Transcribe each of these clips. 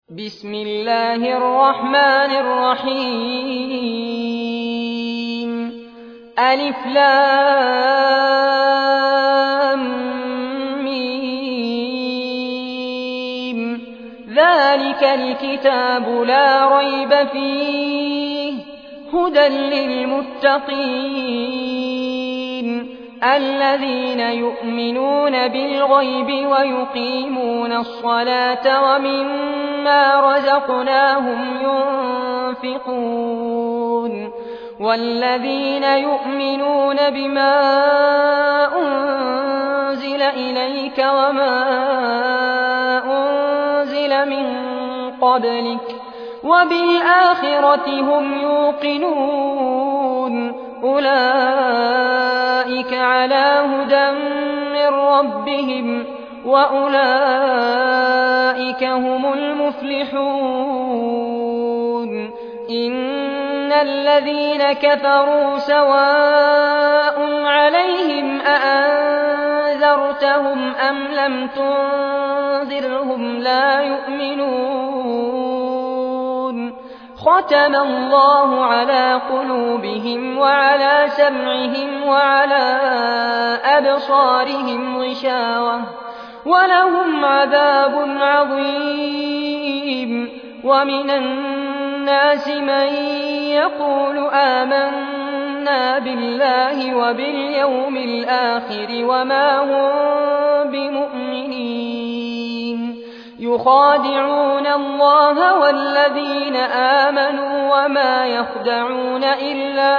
بسم الله الرحمن الرحيم ألف لام ميم ذلك الكتاب لا ريب فيه هدى للمتقين الذين يؤمنون بالغيب ويقيمون الصلاة ومما رزقناهم ينفقون والذين يؤمنون بما أنزل إليك وما أنزل من قبلك وبالآخرة هم يوقنون أولئك على هدى من ربهم وأولئك هم المفلحون إن الذين كفروا سواء عليهم أأنذرتهم أم لم تنذرهم لا يؤمنون ختم الله على قلوبهم وعلى سمعهم وعلى أبصارهم غشاوة ولهم عذاب عظيم ومن الناس من يقول آمنا بالله وباليوم الآخر وما هم بمؤمنين يخادعون الله والذين آمنوا وما يخدعون إلا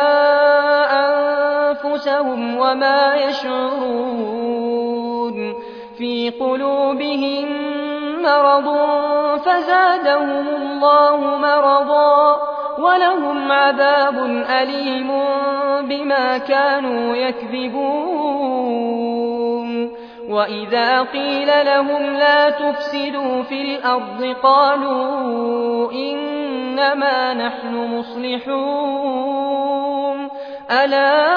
أنفسهم وما يشعرون في قلوبهم مرض فزادهم الله مرضا ولهم عذاب أليم بما كانوا يكذبون وإذا قيل لهم لا تفسدوا في الأرض قالوا إنما نحن مصلحون ألا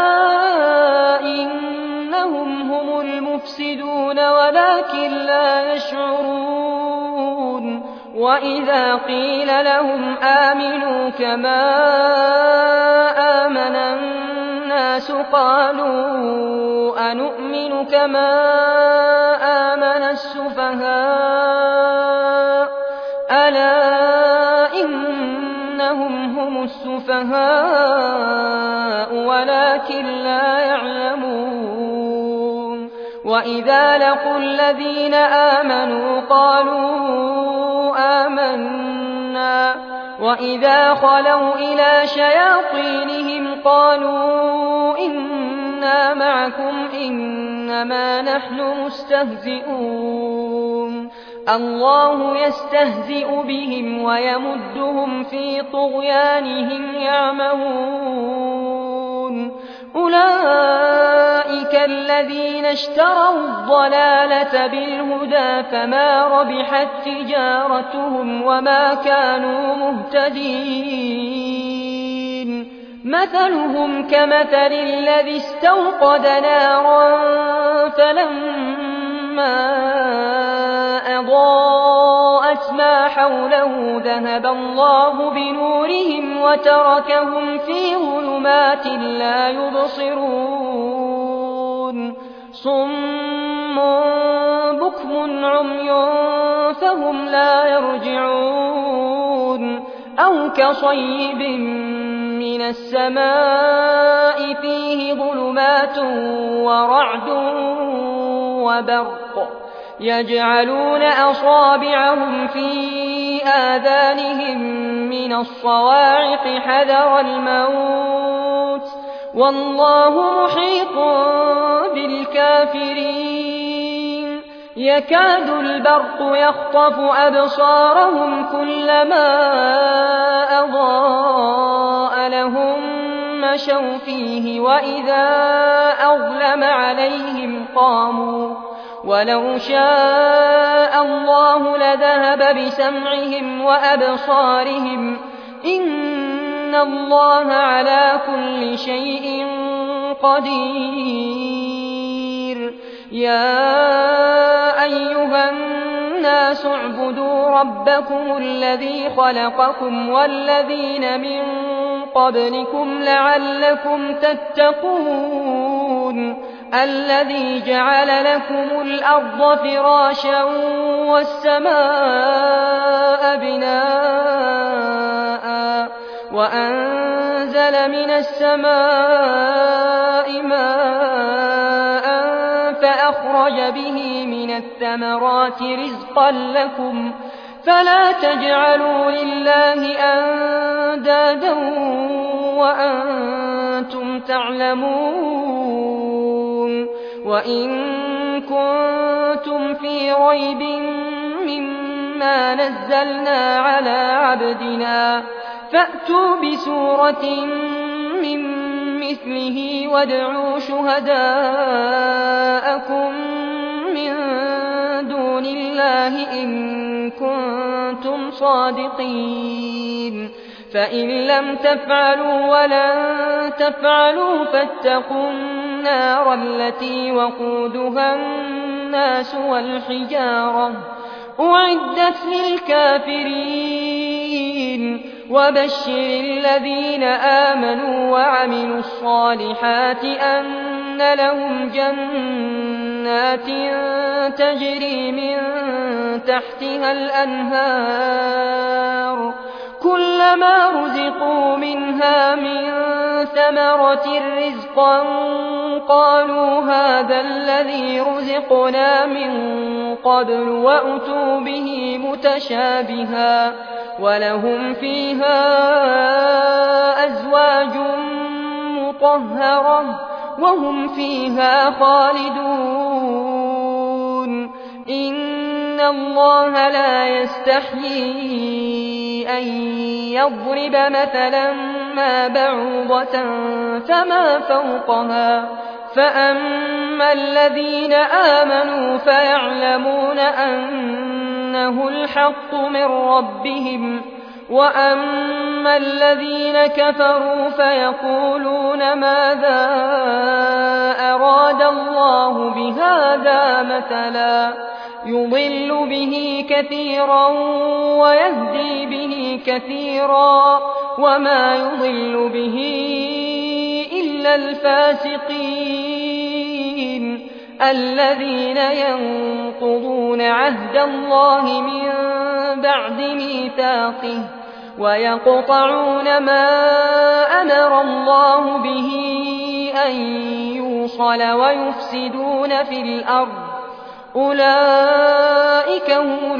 إنهم هم المفسدون ولكن لا يشعرون وإذا قيل لهم آمنوا كما آمن الناس قالوا أنؤمن كما آمن السفهاء ألا إنهم هم السفهاء ولكن لا يعلمون وإذا لقوا الذين آمنوا قالوا آمنا وإذا خلوا إلى شياطينهم قالوا إنا معكم إنما نحن مستهزئون الله يستهزئ بهم ويمدهم في طغيانهم يعمهون أولئك الذين اشتروا الضلالة بالهدى فما ربحت تجارتهم وما كانوا مهتدين مثلهم كمثل الذي استوقد نارا فلما أضاءت ما حوله ذهب الله بنورهم وتركهم في ظلمات لا يبصرون صم بكم عمي فهم لا يرجعون أو كصيب من السماء فيه ظلمات ورعد وبرق يجعلون أصابعهم في آذانهم من الصواعق حذر الموت والله محيط بالكافرين يكاد البرق يخطف أبصارهم كلما أضاء لهم مشوا فيه وإذا أظلم عليهم قاموا ولو شاء الله لذهب بسمعهم وأبصارهم إن الله على كل شيء قدير يا أيها الناس اعبدوا ربكم الذي خلقكم والذين من قبلكم لعلكم تتقون الذي جعل لكم الأرض فراشا والسماء بناء وأنزل من السماء ماء فأخرج به من الثمرات رزقا لكم فلا تجعلوا لله أندادا وأنتم تعلمون وإن كنتم في ريب مما نزلنا على عبدنا فأتوا بسورة من مثله وادعوا شهداءكم من دون الله إن كنتم صادقين فإن لم تفعلوا ولن تفعلوا فاتقوا النار التي وقودها الناس والحجارة أعدت للكافرين وبشر الذين آمنوا وعملوا الصالحات أن لهم جنات تجري من تحتها الأنهار كلما رزقوا منها من ثمرة رزقا قالوا هذا الذي رزقنا من قبل وأتوا به متشابها ولهم فيها أزواج مطهرة وهم فيها خالدون إن الله لا يستحيي أن يضرب مثلا ما بعوضة فما فوقها فأما الذين آمنوا فيعلمون أنه الحق من ربهم وأما الذين كفروا فيقولون ماذا أراد الله بهذا مثلا يضل به كثيرا ويهدي به كثيرا وما يضل به إلا الفاسقين الذين ينقضون عهد الله من بعد ميثاقه ويقطعون ما أمر الله به أن يوصل ويفسدون في الأرض أولئك هم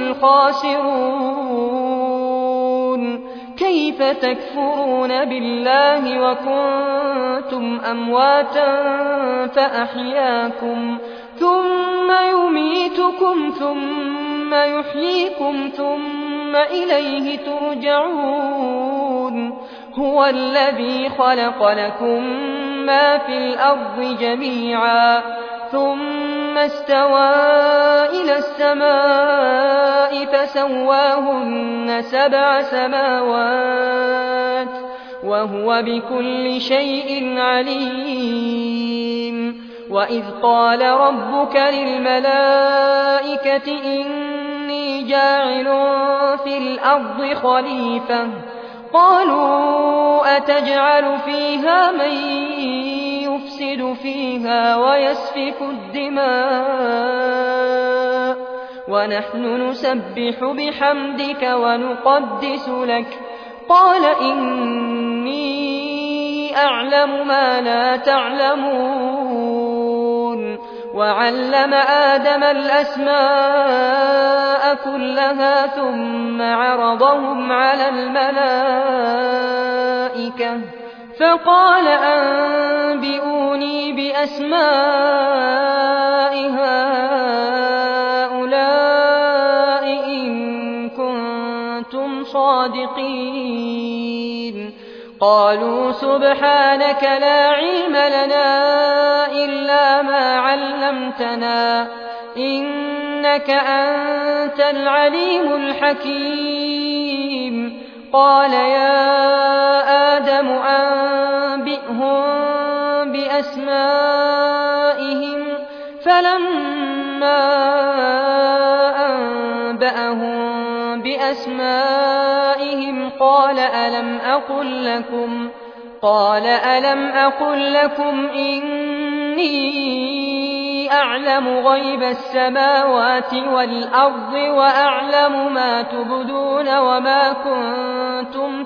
الخاسرون كيف تكفرون بالله وكنتم أمواتا فأحياكم ثم يميتكم ثم يحييكم ثم إليه ترجعون هو الذي خلق لكم ما في الأرض جميعا ثم استوى إلى السماء فسواهن 7 سماوات وهو بكل شيء عليم وإذ قال ربك للملائكة إني جاعل في الأرض خليفة قالوا أتجعل فيها من يفسد فيها ويسفك الدماء ونحن نسبح بحمدك ونقدس لك قال إني أعلم ما لا تعلمون وعلم آدم الأسماء كلها ثم عرضهم على الملائكة فقال أنبئوني بأسماء هؤلاء إن كنتم صادقين قالوا سبحانك لا علم لنا إلا ما علمتنا إنك أنت العليم الحكيم قال يا آدم أنبئهم بأسمائهم فلما بأسمائهم قال ألم أقل لكم إني أعلم غيب السماوات والأرض وأعلم ما تبدون وما كنتم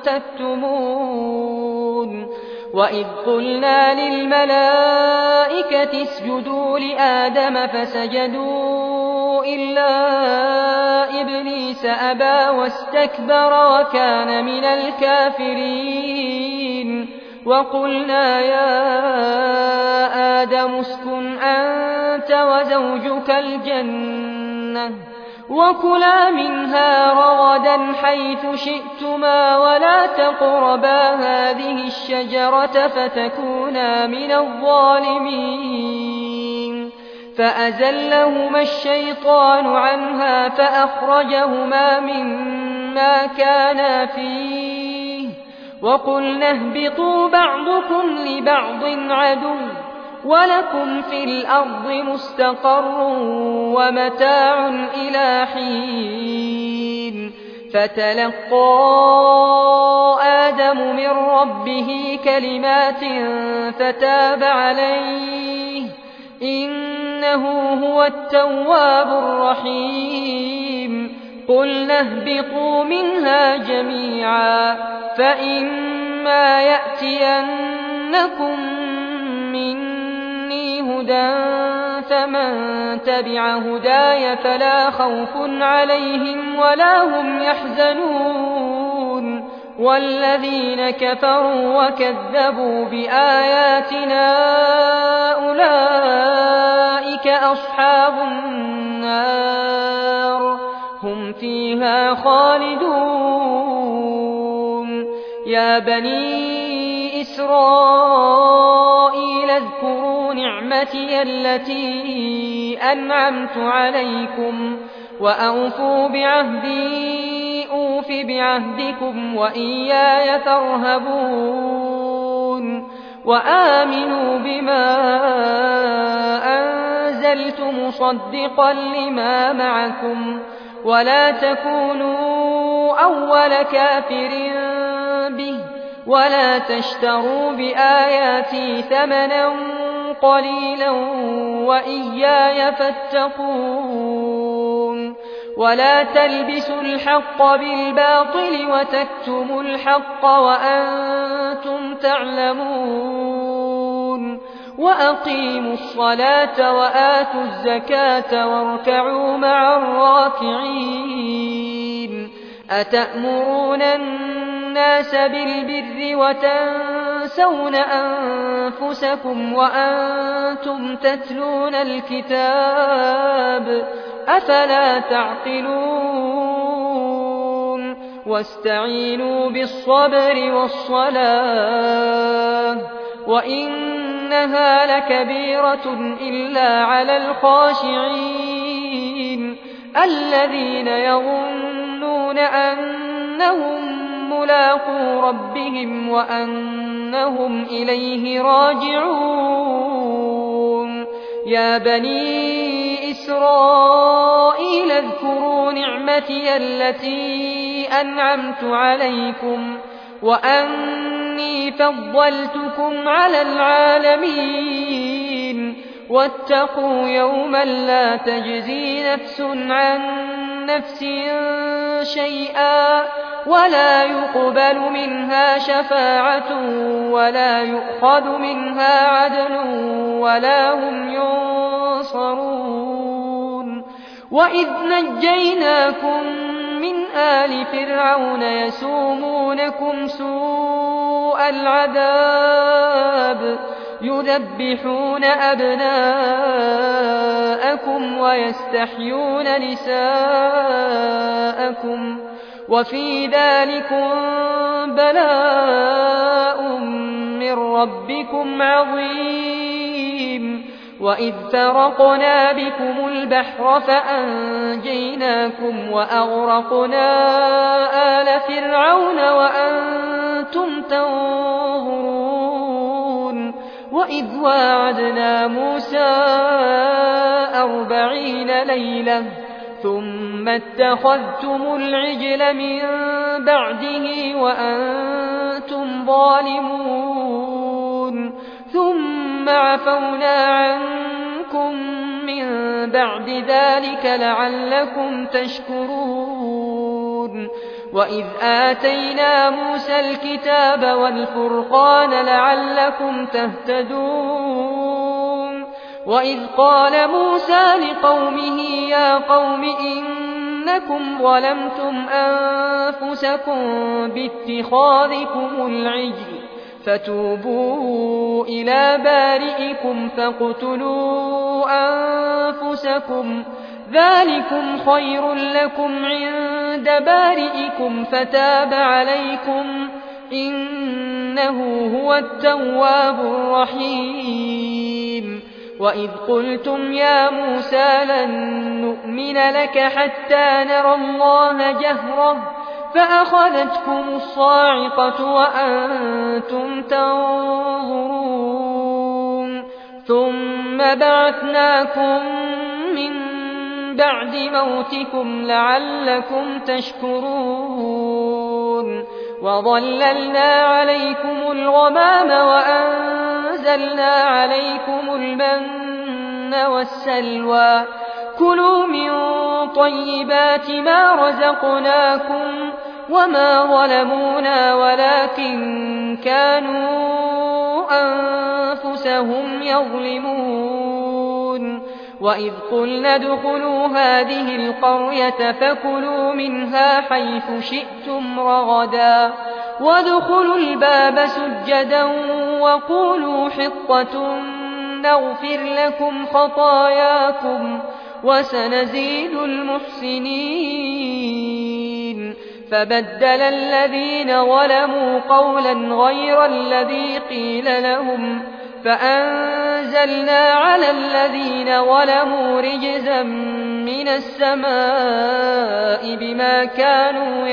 تكتمون وإذ قلنا للملائكة اسجدوا لآدم فسجدوا إلا إبليس أبى واستكبر وكان من الكافرين وقلنا يا آدم اسكن أنت وزوجك الجنة وكلا منها رغدا حيث شئتما ولا تقربا هذه الشجرة فتكونا من الظالمين فأزلهما الشيطان عنها فأخرجهما مما كانا فيه وقلنا اهبطوا بعضكم لبعض عدو ولكم في الأرض مستقر ومتاع إلى حين فتلقى آدم من ربه كلمات فتاب عليه إنه هو التواب الرحيم قلنا اهبطوا منها جميعا فإما يأتينكم مني هدى فمن تبع هداي فلا خوف عليهم ولا هم يحزنون والذين كفروا وكذبوا بآياتنا أولئك أصحاب النار هم فيها خالدون يا بني إسرائيل اذكروا نعمتي التي أنعمت عليكم وأوفوا بعهدي أوف بعهدكم وإياي فارهبون وآمنوا بما أنزلت مصدقا لما معكم ولا تكونوا أول كافر به ولا تشتروا بآياتي ثمنا قليلا وإياي فاتقون ولا تلبسوا الحق بالباطل وتكتموا الحق وأنتم تعلمون وأقيموا الصلاة وآتوا الزكاة واركعوا مع الراكعين أتأمرون الناس بالبر وتنسون أنفسكم وأنتم تتلون الكتاب أفلا تعقلون واستعينوا بالصبر والصلاة وإنها لكبيرة إلا على الخاشعين الذين يظنون أنهم ملاقو ربهم وأنهم إليه راجعون يا بني إسرائيل اذكروا نعمتي التي أنعمت عليكم وأني فضلتكم على العالمين واتقوا يوما لا تجزي نفس عن نفس شيئا ولا يقبل منها شفاعة ولا يؤخذ منها عدل ولا هم ينصرون وإذ نجيناكم من آل فرعون يسومونكم سوء العذاب يذبحون أبناءكم ويستحيون نساءكم وفي ذلكم بلاء من ربكم عظيم وإذ فرقنا بكم البحر فأنجيناكم وأغرقنا آل فرعون وأنتم تنظرون وإذ واعدنا موسى 40 ليلة ثم اتخذتم العجل من بعده وأنتم ظالمون ثم عفونا عنكم من بعد ذلك لعلكم تشكرون وإذ آتينا موسى الكتاب والفرقان لعلكم تهتدون وإذ قال موسى لقومه يا قوم إنكم ظلمتم أنفسكم باتخاذكم العجل فتوبوا إلى بارئكم فاقتلوا أنفسكم ذلكم خير لكم عند بارئكم فتاب عليكم إنه هو التواب الرحيم وإذ قلتم يا موسى لن نؤمن لك حتى نرى الله جهرة فأخذتكم الصاعقة وأنتم تنظرون ثم بعثناكم من بعد موتكم لعلكم تشكرون وظللنا عليكم الغمام وأنزلنا عليكم المن والسلوى كلوا من طيبات ما رزقناكم وما ظلمونا ولكن كانوا أنفسهم يظلمون وإذ قلنا ادخلوا هذه القرية فكلوا منها حيث شئتم رغدا وادخلوا الباب سجدا وقولوا حطة نغفر لكم خطاياكم وسنزيد المحسنين فبدل الذين ظلموا قولا غير الذي قيل لهم فأنزلنا على الذين ظلموا رجزا من السماء بما كانوا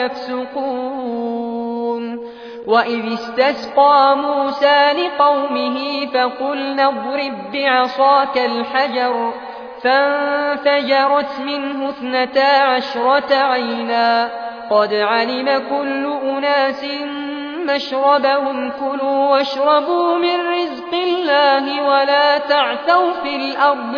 يفسقون وإذ استسقى موسى لقومه فقلنا اضرب بعصاك الحجر فانفجرت منه 12 عينا قد علم كل أناس مشربهم كلوا واشربوا من رزق الله ولا تعثوا في الأرض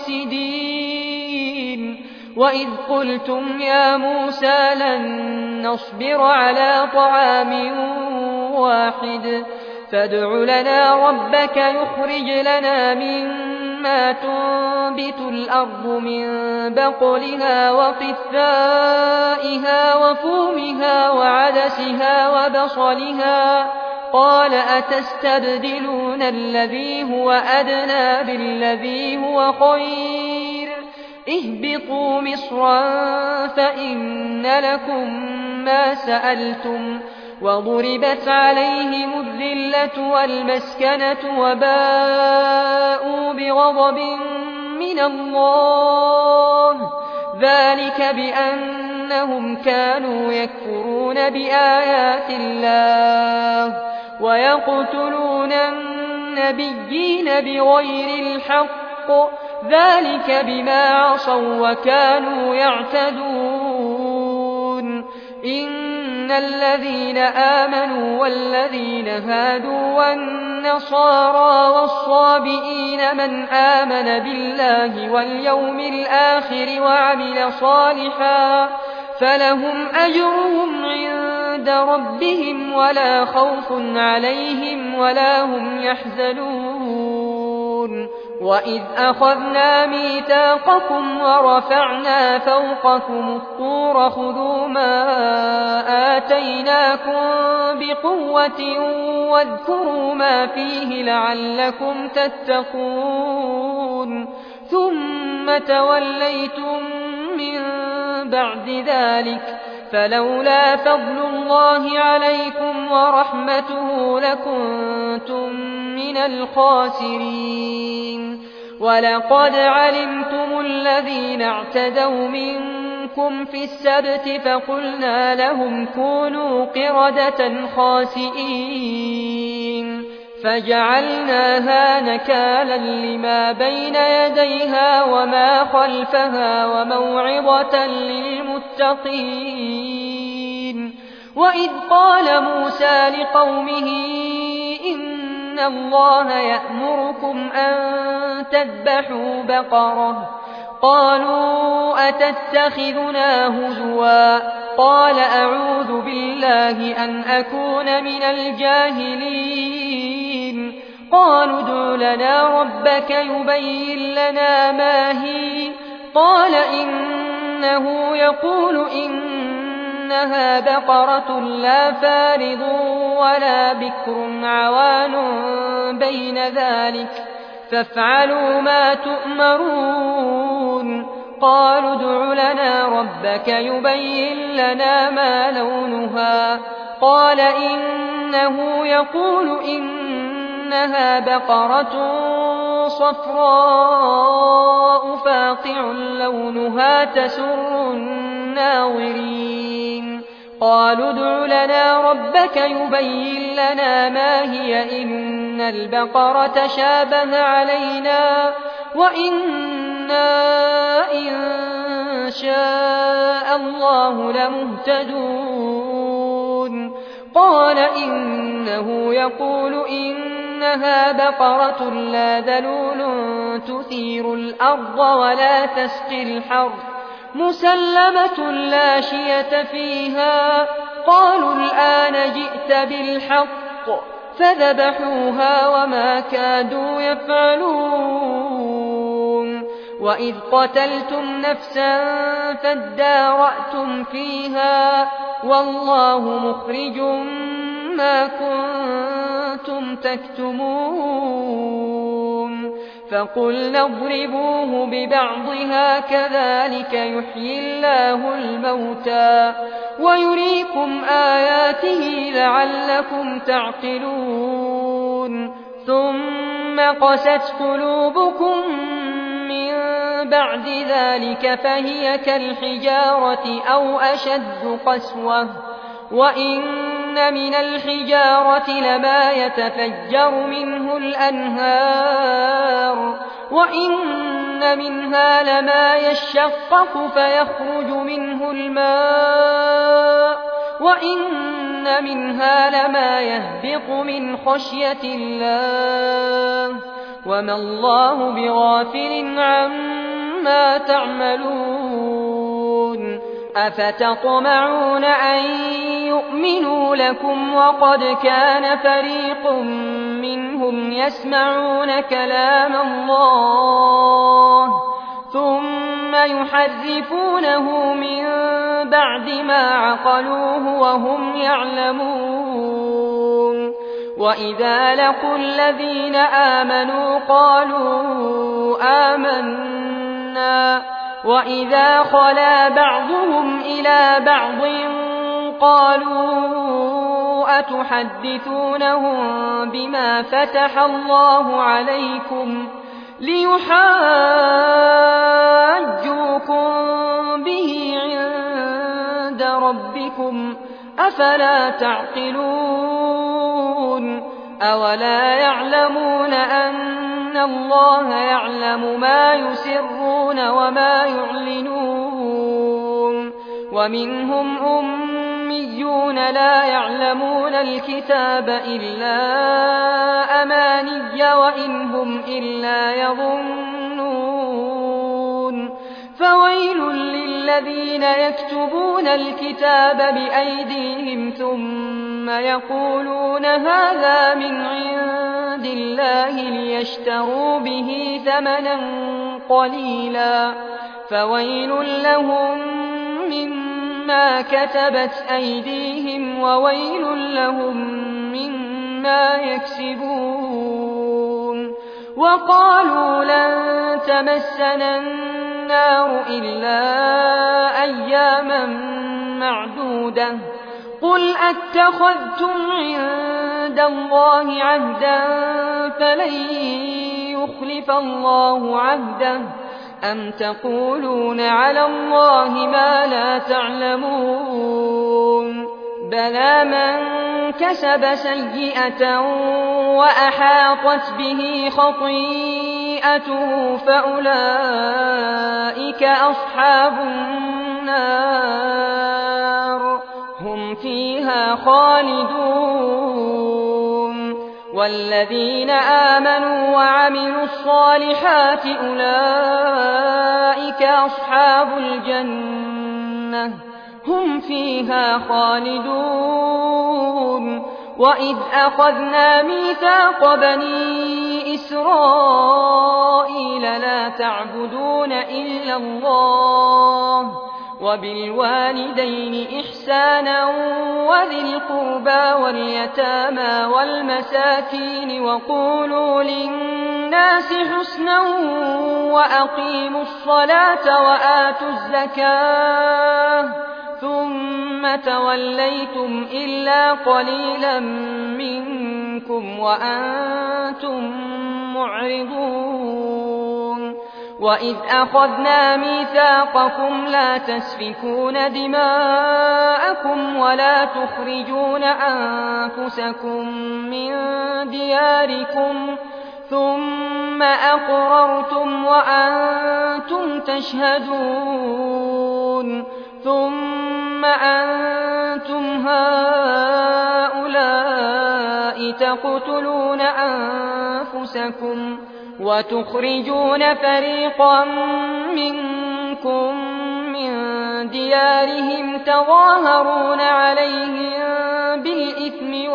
مفسدين وإذ قلتم يا موسى لن نصبر على طعام واحد فادع لنا ربك يخرج لنا مما تنبت الأرض من بقلها وقثائها وفومها وعدسها وبصلها قال أتستبدلون الذي هو أدنى بالذي هو خير اهبطوا مصرا فإن لكم ما سألتم وضربت عليهم الذلة والمسكنة وباءوا بغضب من الله ذلك بأنهم كانوا يكفرون بآيات الله ويقتلون النبيين بغير الحق ذلك بما عصوا وكانوا يعتدون إن الذين آمنوا والذين هادوا والنصارى والصابئين من آمن بالله واليوم الآخر وعمل صالحا فلهم أجرهم عند ربهم ولا خوف عليهم ولا هم يحزنون وإذ أخذنا ميثاقكم ورفعنا فوقكم الطور خذوا ما آتيناكم بقوة واذكروا ما فيه لعلكم تتقون ثم توليتم من بعد ذلك فلولا فضل الله عليكم ورحمته لكنتم من الخاسرين ولقد علمتم الذين اعتدوا منكم في السبت فقلنا لهم كونوا قردة خاسئين فجعلناها نكالا لما بين يديها وما خلفها وموعظة للمتقين. وإذ قال موسى لقومه إن الله يأمركم أن تذبحوا بقرة قالوا أتتخذنا هزوا قال أعوذ بالله أن أكون من الجاهلين. قالوا ادع لنا ربك يبين لنا ما هي قال إنه يقول إنها بقرة لا فارض ولا بكر عوان بين ذلك فافعلوا ما تؤمرون. قالوا ادع لنا ربك يبين لنا ما لونها قال إنه يقول إنها بقرة صفراء فاقع لونها تسر الناظرين. قالوا ادع لنا ربك يبين لنا ما هي إن البقرة شابه علينا وإنا إن شاء الله لمهتدون. قال إنه يقول إنها بقرة لا ذلول تثير الأرض ولا تسقي الحرث مسلمة لا شية فيها. قالوا الآن جئت بالحق فذبحوها وما كادوا يفعلون. وإذ قتلتم نفسا فادارأتم فيها والله مخرج ما كنتم تكتمون. فقلنا اضربوه ببعضها كذلك يحيي الله الموتى ويريكم آياته لعلكم تعقلون. ثم قست قلوبكم من بعد ذلك فهي كالحجارة أو أشد قسوة وإن من الحجارة لما يتفجر منه الأنهار وإن منها لما يشقق فيخرج منه الماء وإن منها لما يهبط من خشية الله وما الله بغافل عما تعملون. أفتطمعون أن يؤمنوا لكم وقد كان فريق منهم يسمعون كلام الله ثم يحرفونه من بعد ما عقلوه وهم يعلمون. وإذا لقوا الذين آمنوا قالوا آمنا وإذا خلا بعضهم إلى بعض قالوا أتحدثونهم بما فتح الله عليكم ليحاجوكم به عند ربكم أفلا تعقلون. أولا يعلمون أن الله يعلم ما يسرون وما يعلنون. ومنهم أميون لا يعلمون الكتاب إلا أماني وإن هم إلا يظنون. فويل للذين يكتبون الكتاب بأيديهم ثم يقولون هذا من عند الله ليشتروا به ثمنا قليلا فويل لهم مما كتبت أيديهم وويل لهم مما يكسبون. وقالوا لن تمسنا النار إلا أياما معدودة قل أتخذتم عند الله عهدا فلن يخلف الله عهده أم تقولون على الله ما لا تعلمون. بلى من كسب سيئة وأحاطت به خطيئته فأولئك أصحاب النار هم فيها خالدون والذين آمنوا وعملوا الصالحات أولئك أصحاب الجنة هم فيها خالدون وإذ أخذنا ميثاق بني إسرائيل لا تعبدون إلا الله وبالوالدين إحسانا وذي القربى واليتامى والمساكين وقولوا للناس حسنا وأقيموا الصلاة وآتوا الزكاة ثم توليتم إلا قليلا منكم وأنتم معرضون وإذ أخذنا ميثاقكم لا تسفكون دماءكم ولا تخرجون أنفسكم من دياركم ثم أقررتم وأنتم تشهدون ثم أنتم هؤلاء تقتلون أنفسكم وتخرجون فريقا منكم من ديارهم تظاهرون عليهم بالإثم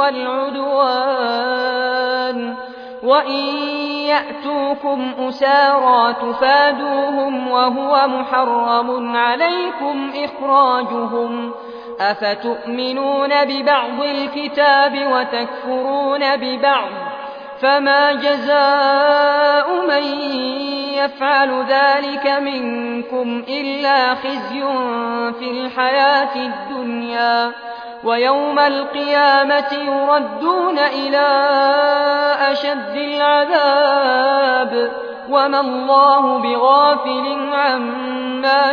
والعدوان وإن يأتوكم أسارى تفادوهم وهو محرم عليكم إخراجهم أفتؤمنون ببعض الكتاب وتكفرون ببعض فما جزاء من يفعل ذلك منكم إلا خزي في الحياة الدنيا ويوم القيامة يردون إلى أشد العذاب وما الله بغافل عما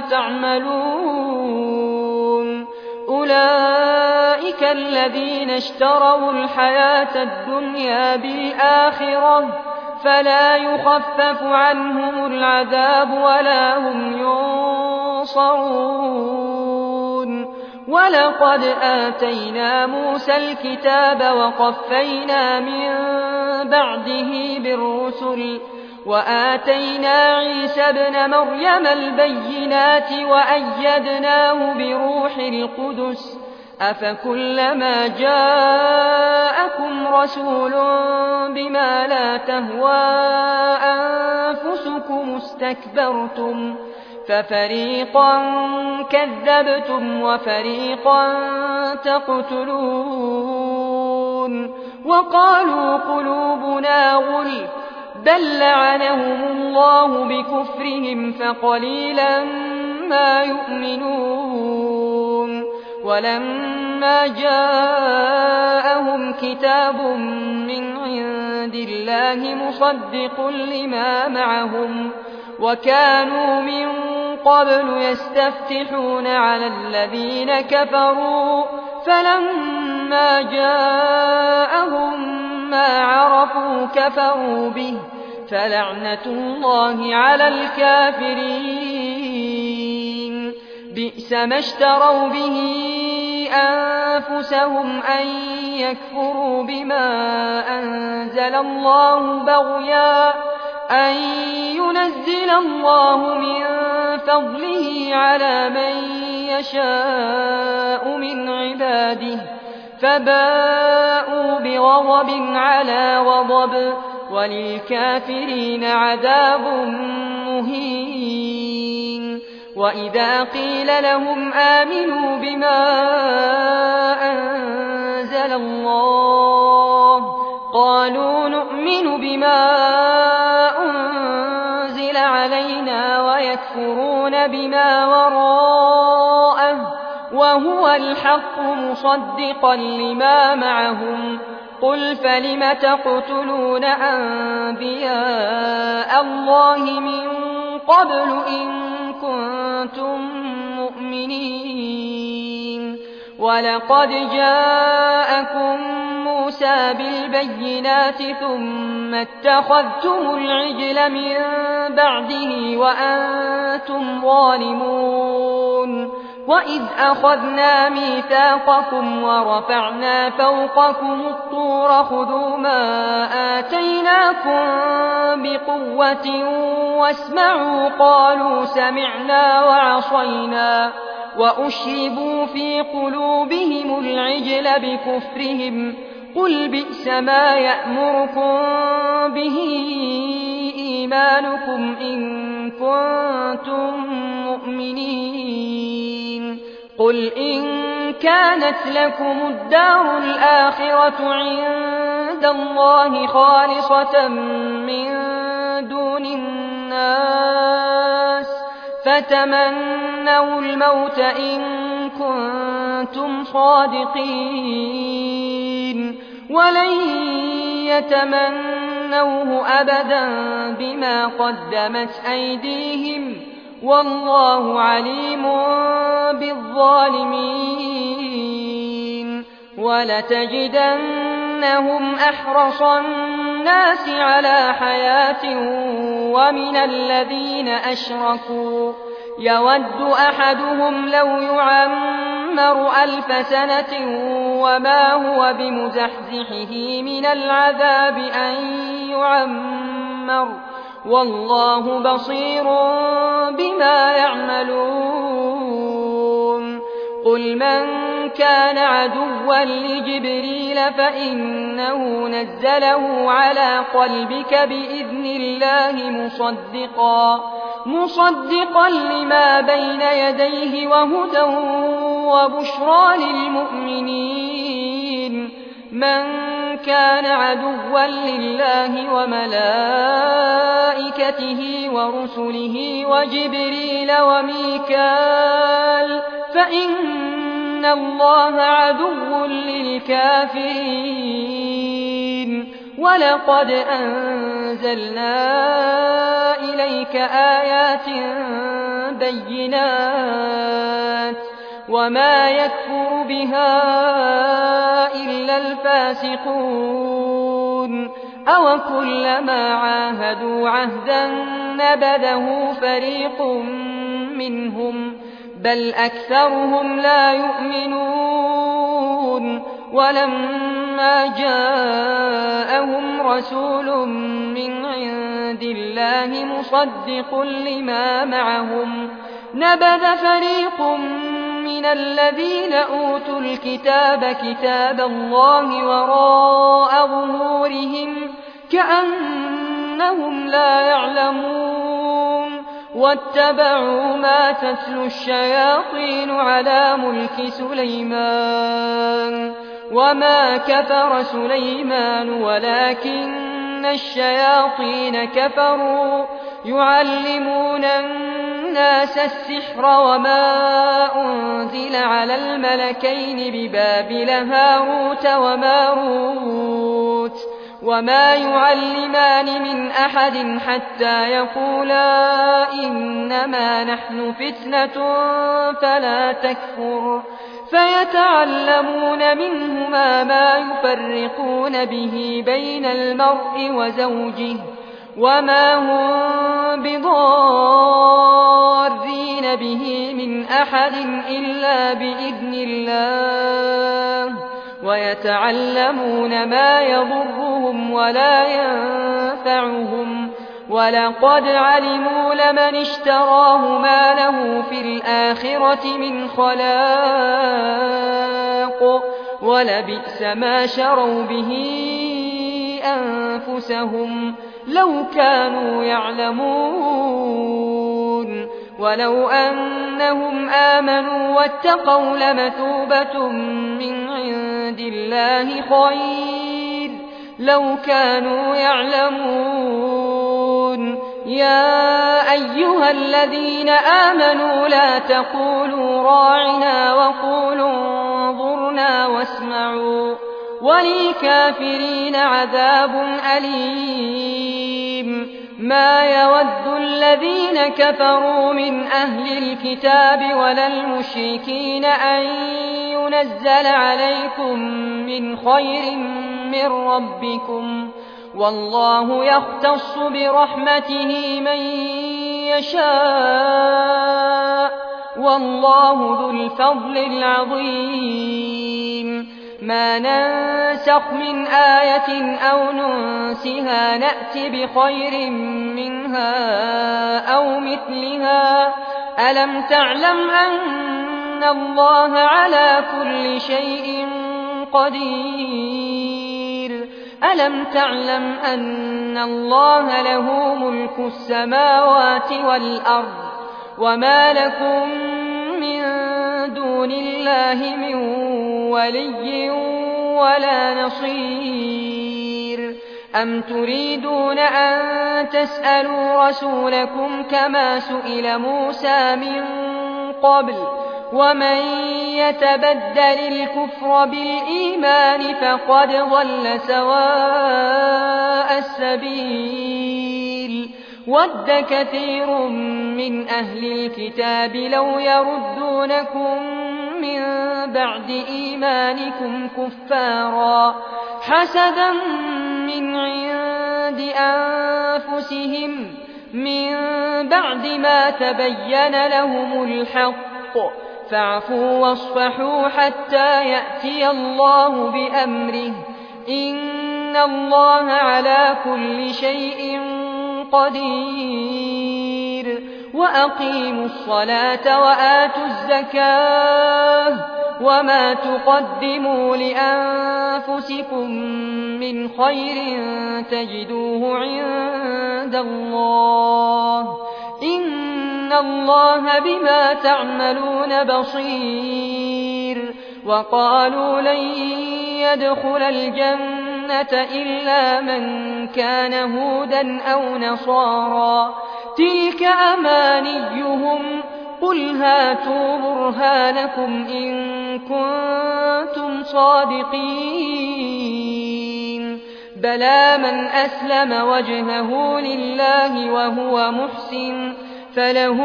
تعملون أولئك الذين اشتروا الحياة الدنيا بالآخرة فلا يخفف عنهم العذاب ولا هم ينصرون ولقد آتينا موسى الكتاب وقفينا من بعده بالرسل وآتينا عيسى ابن مريم البينات وأيدناه بروح القدس أفكلما جاءكم رسول بما لا تهوى أنفسكم استكبرتم ففريقا كذبتم وفريقا تقتلون وقالوا قلوبنا غلف بل لعنهم الله بكفرهم فقليلا ما يؤمنون ولما جاءهم كتاب من عند الله مصدق لما معهم وكانوا من قبل يستفتحون على الذين كفروا فلما جاءهم ما عرفوا كفروا به فلعنة الله على الكافرين بئس ما اشتروا به أنفسهم أن يكفروا بما أنزل الله بغيا أن ينزل الله من فضله على من يشاء من عباده فباءوا بغضب على غضب وللكافرين عذاب مهين وإذا قيل لهم آمنوا بما أنزل الله قالوا نؤمن بما أنزل علينا ويكفرون بما وراءه وهو الحق مصدقا لما معهم قل فلم تقتلون أنبياء الله من قبل إن كنتم مؤمنين ولقد جاءكم موسى موسى بالبينات ثم اتخذتم العجل من بعده وأنتم ظالمون وإذ أخذنا ميثاقكم ورفعنا فوقكم الطور خذوا ما آتيناكم بقوة واسمعوا قالوا سمعنا وعصينا وأشربوا في قلوبهم العجل بكفرهم قل بئس ما يأمركم به إيمانكم إن كنتم مؤمنين قل إن كانت لكم الدار الآخرة عند الله خالصة من دون الناس فتمنوا الموت إن كنتم صادقين ولن يتمنوه أبدا بما قدمت أيديهم والله عليم بالظالمين ولتجدنهم أحرص الناس على حياة ومن الذين أشركوا يود أحدهم لو يعمر 1000 سنة وما هو بمزحزحه من العذاب أن يعمر والله بصير بما يعملون قل من كان عدوا لجبريل فإنه نزله على قلبك بإذن الله مصدقا لما بين يديه وهدى وبشرى للمؤمنين من كان عدوا لله وملائكته ورسله وجبريل وميكال فإن الله عدو للكافرين ولقد أنزلنا إليك آيات بينات وما يكفر بها إلا الفاسقون أوكلما عاهدوا عهدا نبذه فريق منهم بل أكثرهم لا يؤمنون ولما جاءهم رسول من عند الله مصدق لما معهم نبذ فريق من الذين أوتوا الكتاب كتاب الله وراء ظهورهم كأنهم لا يعلمون واتبعوا ما تتلو الشياطين على ملك سليمان وما كفر سليمان ولكن الشياطين كفروا يعلمون الناس السحر وما أنزل على الملكين ببابل هاروت وماروت وما يعلمان من أحد حتى يقولا إنما نحن فتنة فلا تكفر فيتعلمون منهما ما يفرقون به بين المرء وزوجه وما هم بضارين به من أحد إلا بإذن الله ويتعلمون ما يضرهم ولا ينفعهم ولقد علموا لمن اشتراه ما له في الآخرة من خلاق ولبئس ما شروا به أنفسهم لو كانوا يعلمون ولو أنهم آمنوا واتقوا لمثوبة من عند الله خير لو كانوا يعلمون يا أيها الذين آمنوا لا تقولوا راعنا وقولوا انظرنا واسمعوا وللكافرين عذاب أليم ما يود الذين كفروا من أهل الكتاب ولا المشركين أن ينزل عليكم من خير من ربكم والله يختص برحمته من يشاء والله ذو الفضل العظيم ما ننسخ من آية أو ننسها نأت بخير منها أو مثلها ألم تعلم أن الله على كل شيء قدير ألم تعلم أن الله له ملك السماوات والأرض وما لكم من دون الله من ولي ولا نصير أم تريدون أن تسألوا رسولكم كما سئل موسى من قبل ومن يتبدل الكفر بالإيمان فقد ضل سواء السبيل ود كثير من أهل الكتاب لو يردونكم من بعد إيمانكم كفارا حسدا من عند أنفسهم من بعد ما تبين لهم الحق فاعفوا واصفحوا حتى يأتي الله بأمره إن الله على كل شيء قدير وأقيموا الصلاة وآتوا الزكاة وما تقدموا لأنفسكم من خير تجدوه عند الله إن الله بما تعملون بصير وقالوا لن يدخل الجنة إلا من كان هودا أو نصارى تلك أمانيهم قل هاتوا برهانكم إن كنتم صادقين بلى من أسلم وجهه لله وهو محسن فله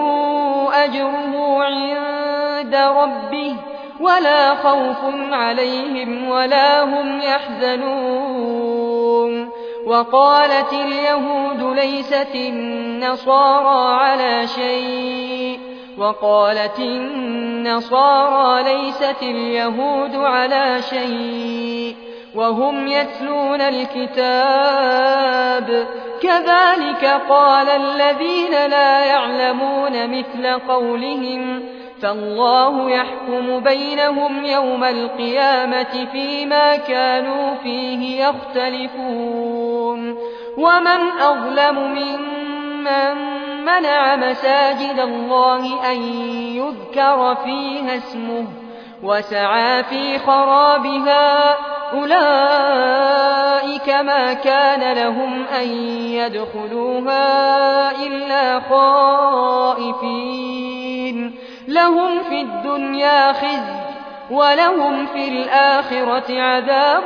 أجره عند ربه ولا خوف عليهم ولا هم يحزنون وقالت اليهود ليست النصارى على شيء وقالت النصارى ليست اليهود على شيء وهم يتلون الكتاب كذلك قال الذين لا يعلمون مثل قولهم فالله يحكم بينهم يوم القيامة فيما كانوا فيه يختلفون ومن أظلم ممن منع مساجد الله أن يذكر فيها اسمه وسعى في خرابها أولئك ما كان لهم أن يدخلوها إلا خائفين لهم في الدنيا خزي ولهم في الآخرة عذاب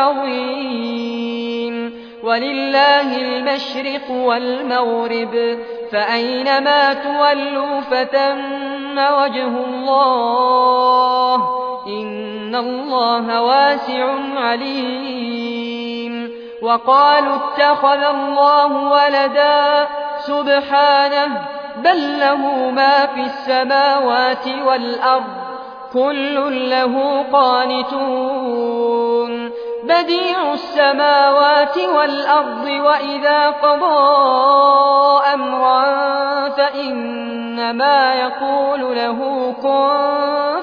عظيم ولله المشرق والمغرب فأينما تولوا فثم وجه الله إن الله واسع عليم وقالوا اتخذ الله ولدا سبحانه بل له ما في السماوات والأرض كل له قانتون بديع السماوات والأرض وإذا قضى أمرا فإنما يقول له كن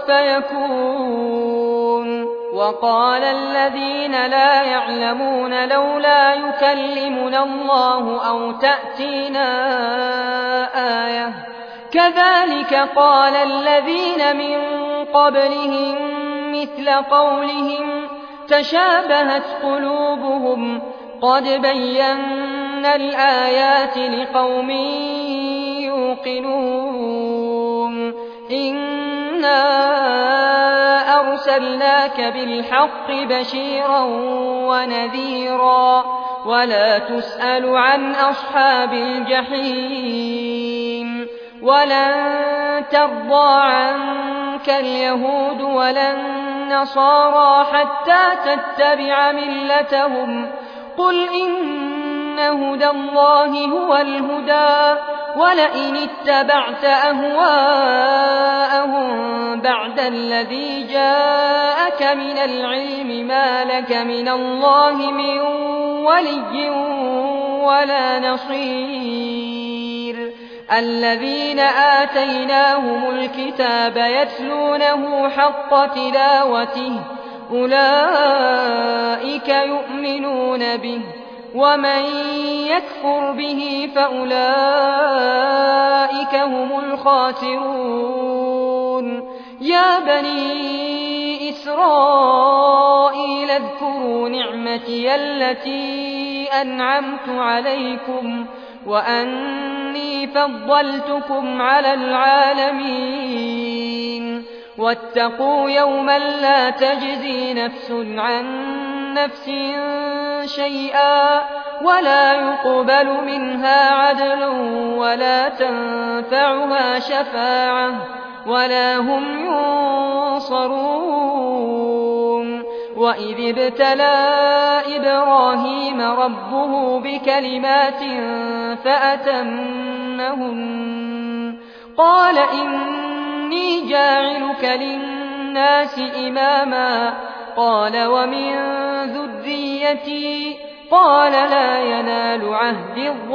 فيكون وقال الذين لا يعلمون لولا يكلمنا الله أو تأتينا آية كذلك قال الذين من قبلهم مثل قولهم تشابهت قلوبهم قد بينا الآيات لقوم يوقنون إنا أرسلناك بالحق بشيرا ونذيرا ولا تسأل عن أصحاب الجحيم ولن ترضى عنك اليهود ولا النصارى حتى تتبع ملتهم قل إن هدى الله هو الهدى ولئن اتبعت أهواءهم بعد الذي جاءك من العلم ما لك من الله من ولي ولا نصير الذين آتيناهم الكتاب يتلونه حق تلاوته أولئك يؤمنون به ومن يكفر به فأولئك هم الخاسرون يا بني إسرائيل اذكروا نعمتي التي أنعمت عليكم وأني فضلتكم على العالمين واتقوا يوما لا تجزي نفس عن نفس شيئا ولا يقبل منها عدل ولا تنفعها شفاعة ولا هم ينصرون وإذ ابتلى إبراهيم ربه بكلمات فأتمهن قال إني جاعلك للناس إماما قال ومن ذريتي قال لا ينال عهد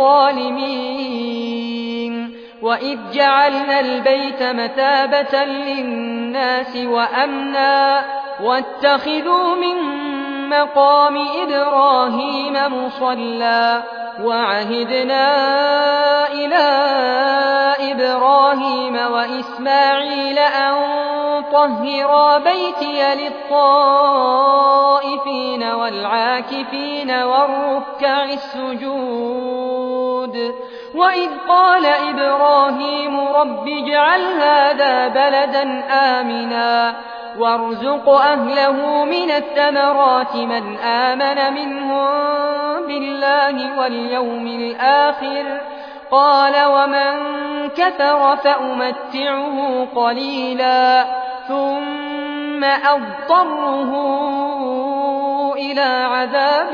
الظالمين وإذ جعلنا البيت مثابة للناس وأمنا واتخذوا من مقام إبراهيم مصلى وعهدنا إلى إبراهيم وإسماعيل أن طهرا بيتي للطائفين والعاكفين والركع السجود وإذ قال إبراهيم رب اجعل هذا بلدا آمنا وارزق أهله من الثمرات من آمن منهم بالله واليوم الآخر قال ومن كفر فأمتعه قليلا ثم أضطره إلى عذاب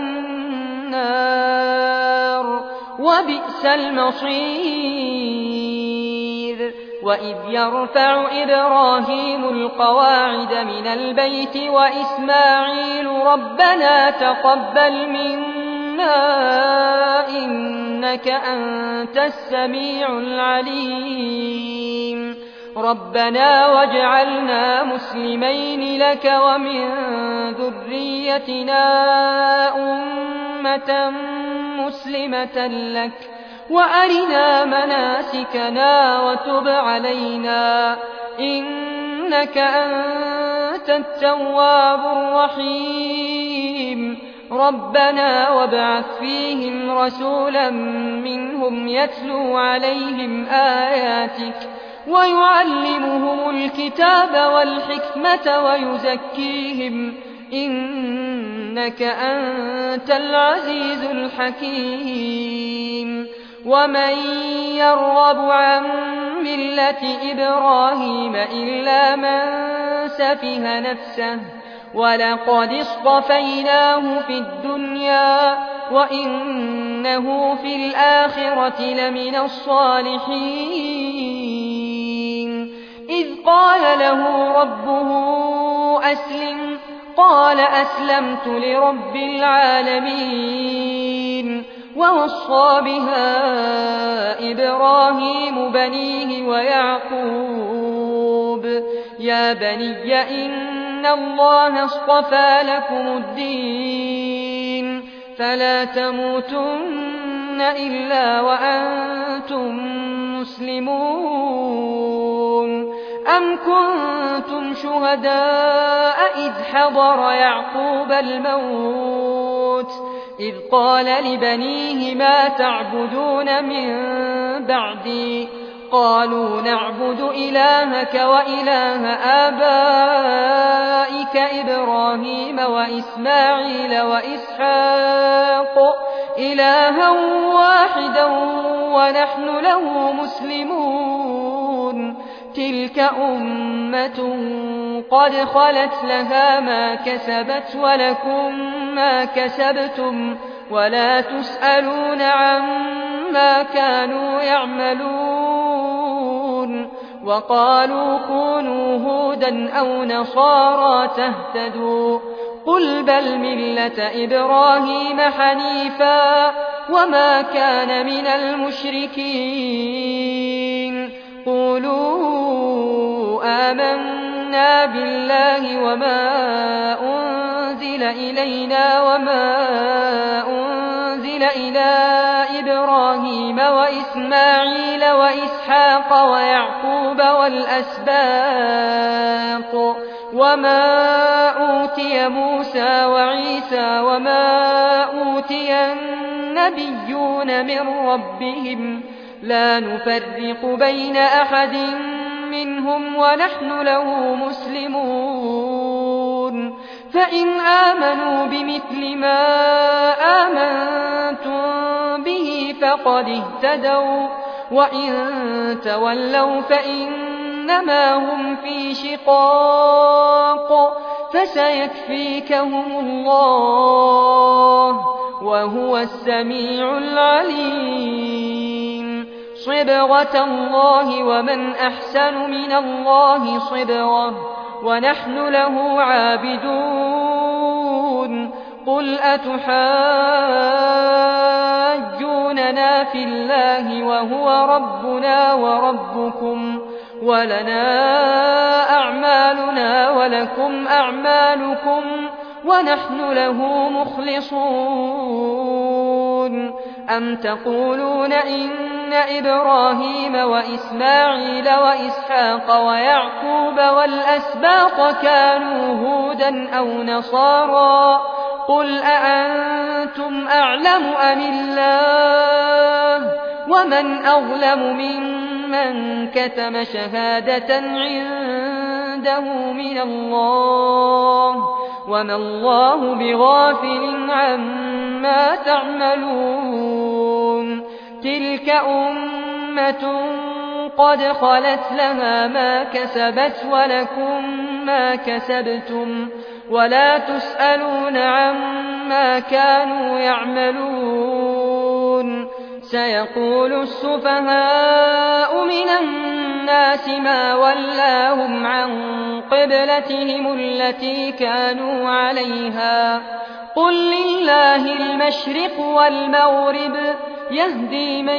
النار وبئس المصير وإذ يرفع إبراهيم القواعد من البيت وإسماعيل ربنا تقبل منا إنك أنت السميع العليم ربنا واجعلنا مسلمين لك ومن ذريتنا أمة مسلمة لك وأرنا مناسكنا وتب علينا إنك أنت التواب الرحيم ربنا وابعث فيهم رسولا منهم يتلو عليهم آياتك ويعلمهم الكتاب والحكمة ويزكيهم إنك أنت العزيز الحكيم ومن يرغب عن ملة إبراهيم إلا من سفه نفسه ولقد اصطفيناه في الدنيا وإنه في الآخرة لمن الصالحين إذ قال له ربه أسلم قال أسلمت لرب العالمين ووصى بها إبراهيم بنيه ويعقوب يا بني إن الله اصطفى لكم الدين فلا تموتن إلا وأنتم مسلمون أم كنتم شهداء إذ حضر يعقوب الموت إذ قال لبنيه ما تعبدون من بعدي قالوا نعبد إلهك وإله آبائك إبراهيم وإسماعيل وإسحاق إلها واحدا ونحن له مسلمون تلك أمة قد خلت لها ما كسبت ولكم ما كسبتم ولا تسألون عما كانوا يعملون وقالوا كونوا هودا أو نصارى تهتدوا قل بل ملة إبراهيم حنيفا وما كان من المشركين قولوا آمنا بالله وما أنزل إلينا وما أنزل إلى إبراهيم وإسماعيل وإسحاق ويعقوب والأسباط وما أوتي موسى وعيسى وما أوتي النبيون من ربهم لا نفرق بين أحد منهم ونحن له مسلمون فإن آمنوا بمثل ما آمنتم به فقد اهتدوا وإن تولوا فإنما هم في شقاق فسيكفيكهم الله وهو السميع العليم صبغة الله ومن أحسن من الله صبغة ونحن له عابدون قل أتحاجوننا في الله وهو ربنا وربكم ولنا أعمالنا ولكم أعمالكم ونحن له مخلصون أم تقولون إن إبراهيم وإسماعيل وإسحاق ويعقوب والأسباط كانوا هودا أو نصارى قل أأنتم أعلم أم الله ومن أظلم ممن كتم شهادة عنده من الله وما الله بغافل عما تعملون تلك أمة قد خلت لها ما كسبت ولكم ما كسبتم ولا تسألون عما كانوا يعملون سيقول السفهاء من الناس ما ولاهم عن قبلتهم التي كانوا عليها قل لله المشرق والمغرب يهدي من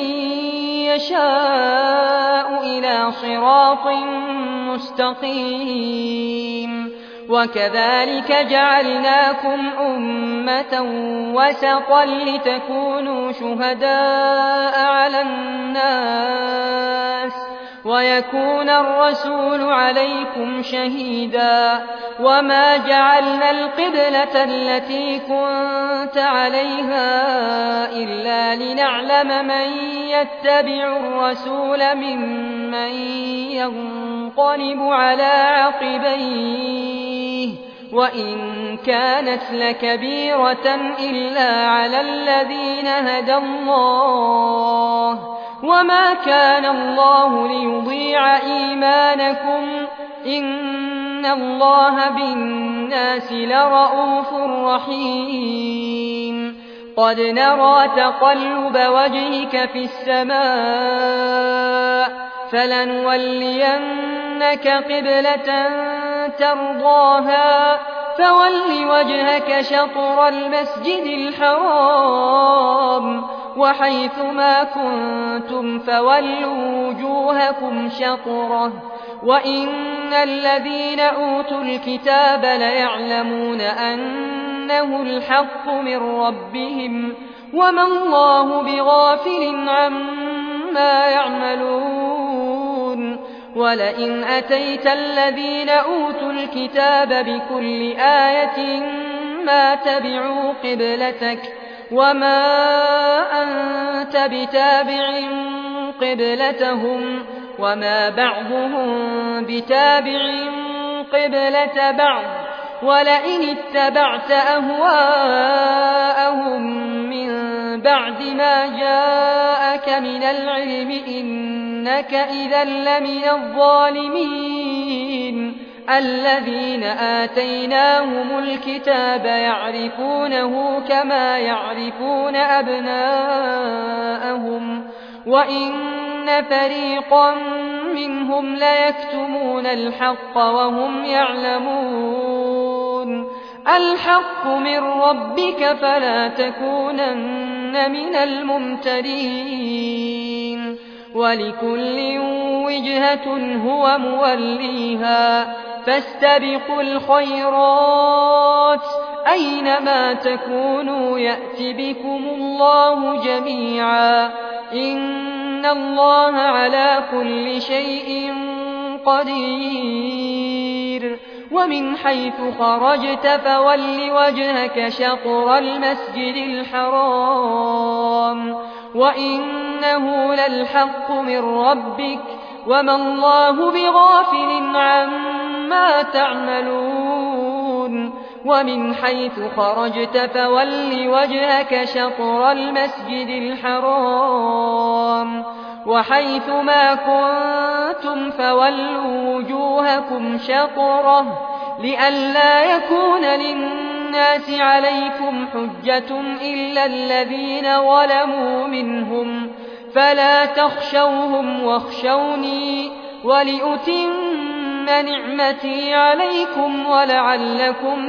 يشاء إلى صراط مستقيم وكذلك جعلناكم أمة وسطا لتكونوا شهداء على الناس ويكون الرسول عليكم شهيدا وما جعلنا القبلة التي كنت عليها إلا لنعلم من يتبع الرسول ممن ينقلب على عقبيه وإن كانت لكبيرة إلا على الذين هدى الله وما كان الله ليضيع إيمانكم إن الله بالناس لرءوف رحيم قد نرى تقلب وجهك في السماء فلنولينك قبلة ترضاها فول وجهك شطر المسجد الحرام وحيث ما كنتم فولوا وجوهكم شطره وإن الذين أوتوا الكتاب ليعلمون أنه الحق من ربهم وما الله بغافل عما يعملون ولئن أتيت الذين أوتوا الكتاب بكل آية ما تبعوا قبلتك وما أنت بتابع قبلتهم وما بعضهم بتابع قبلة بعض ولئن اتبعت أهواءهم من بعد ما جاءك من العلم إنك إذا لمن الظالمين الذين آتيناهم الكتاب يعرفونه كما يعرفون أبناءهم وإن فريقا منهم ليكتمون الحق وهم يعلمون الحق من ربك فلا تكونن من الممترين ولكل وجهة هو موليها فاستبقوا الخيرات أينما تكونوا يأت بكم الله جميعا إن الله على كل شيء قدير ومن حيث خرجت فول وجهك شطر المسجد الحرام وإنه للحق من ربك وما الله بغافل عما تعملون ومن حيث خرجت فول وجهك شطر المسجد الحرام وحيث ما كنتم فولوا وجوهكم شطره لئلا يكون للناس عليكم حجة إلا الذين ظلموا منهم فلا تخشوهم واخشوني ولأتم نعمتي عليكم ولعلكم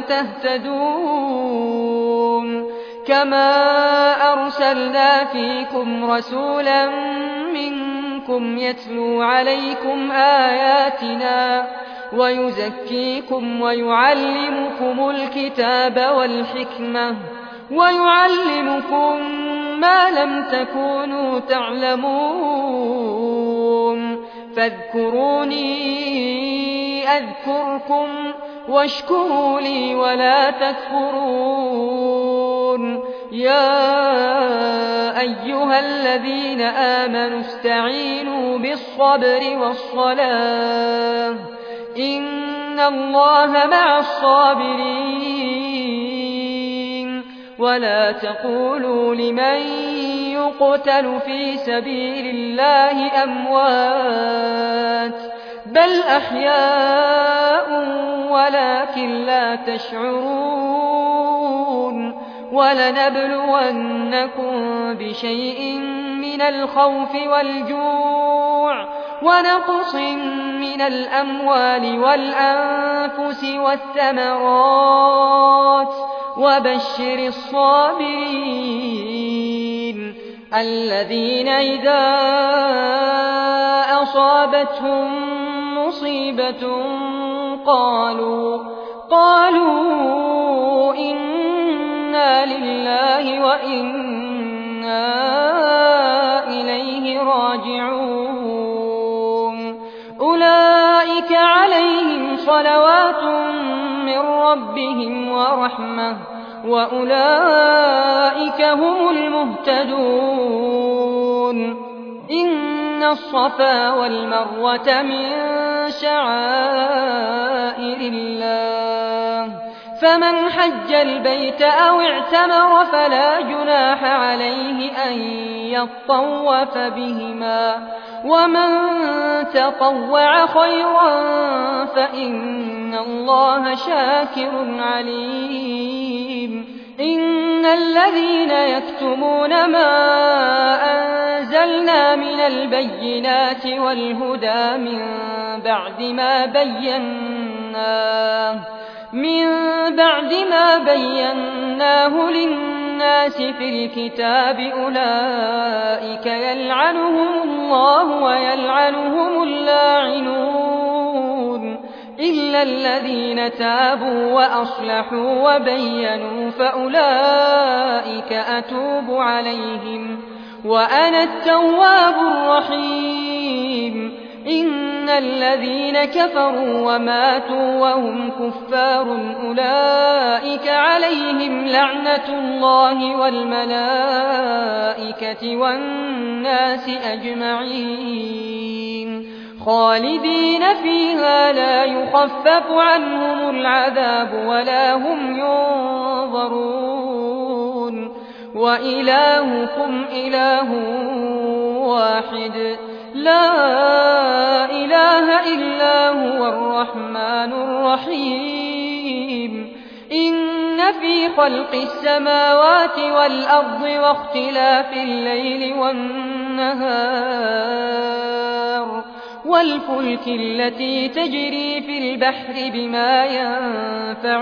تهتدون كما أرسلنا فيكم رسولا منكم يتلو عليكم آياتنا ويزكيكم ويعلمكم الكتاب والحكمة ويعلمكم ما لم تكونوا تعلمون فاذكروني أذكركم واشكروا لي ولا تكفرون يا أيها الذين آمنوا استعينوا بالصبر والصلاة إن الله مع الصابرين ولا تقولوا لمن يقتل في سبيل الله أموات بل أحياء ولكن لا تشعرون ولنبلونكم بشيء من الخوف والجوع ونقص من الأموال والأنفس والثمرات وبشر الصابرين الذين إذا أصابتهم مصيبة قالوا إنا لله وإنا إليه راجعون أولئك عليهم صلوات من ربهم ورحمة وأولئك هم المهتدون إن الصفا والمروة من شعائر الله فمن حج البيت أو اعتمر فلا جناح عليه أن يطوف بهما ومن تطوع خيرا فإن الله شاكر عليم إن الذين يكتمون ما أنزلنا من البينات والهدى من بعد ما بيناه للناس في الكتاب أولئك يلعنهم الله ويلعنهم اللاعنون إلا الذين تابوا وأصلحوا وبينوا فأولئك أتوب عليهم وأنا التواب الرحيم إن الذين كفروا وماتوا وهم كفار أولئك عليهم لعنة الله والملائكة والناس أجمعين خالدين فيها لا يخفف عنهم العذاب ولا هم ينظرون وإلهكم إله واحد لا إله إلا هو الرحمن الرحيم إن في خلق السماوات والأرض واختلاف الليل والنهار والفلك التي تجري في البحر بما ينفع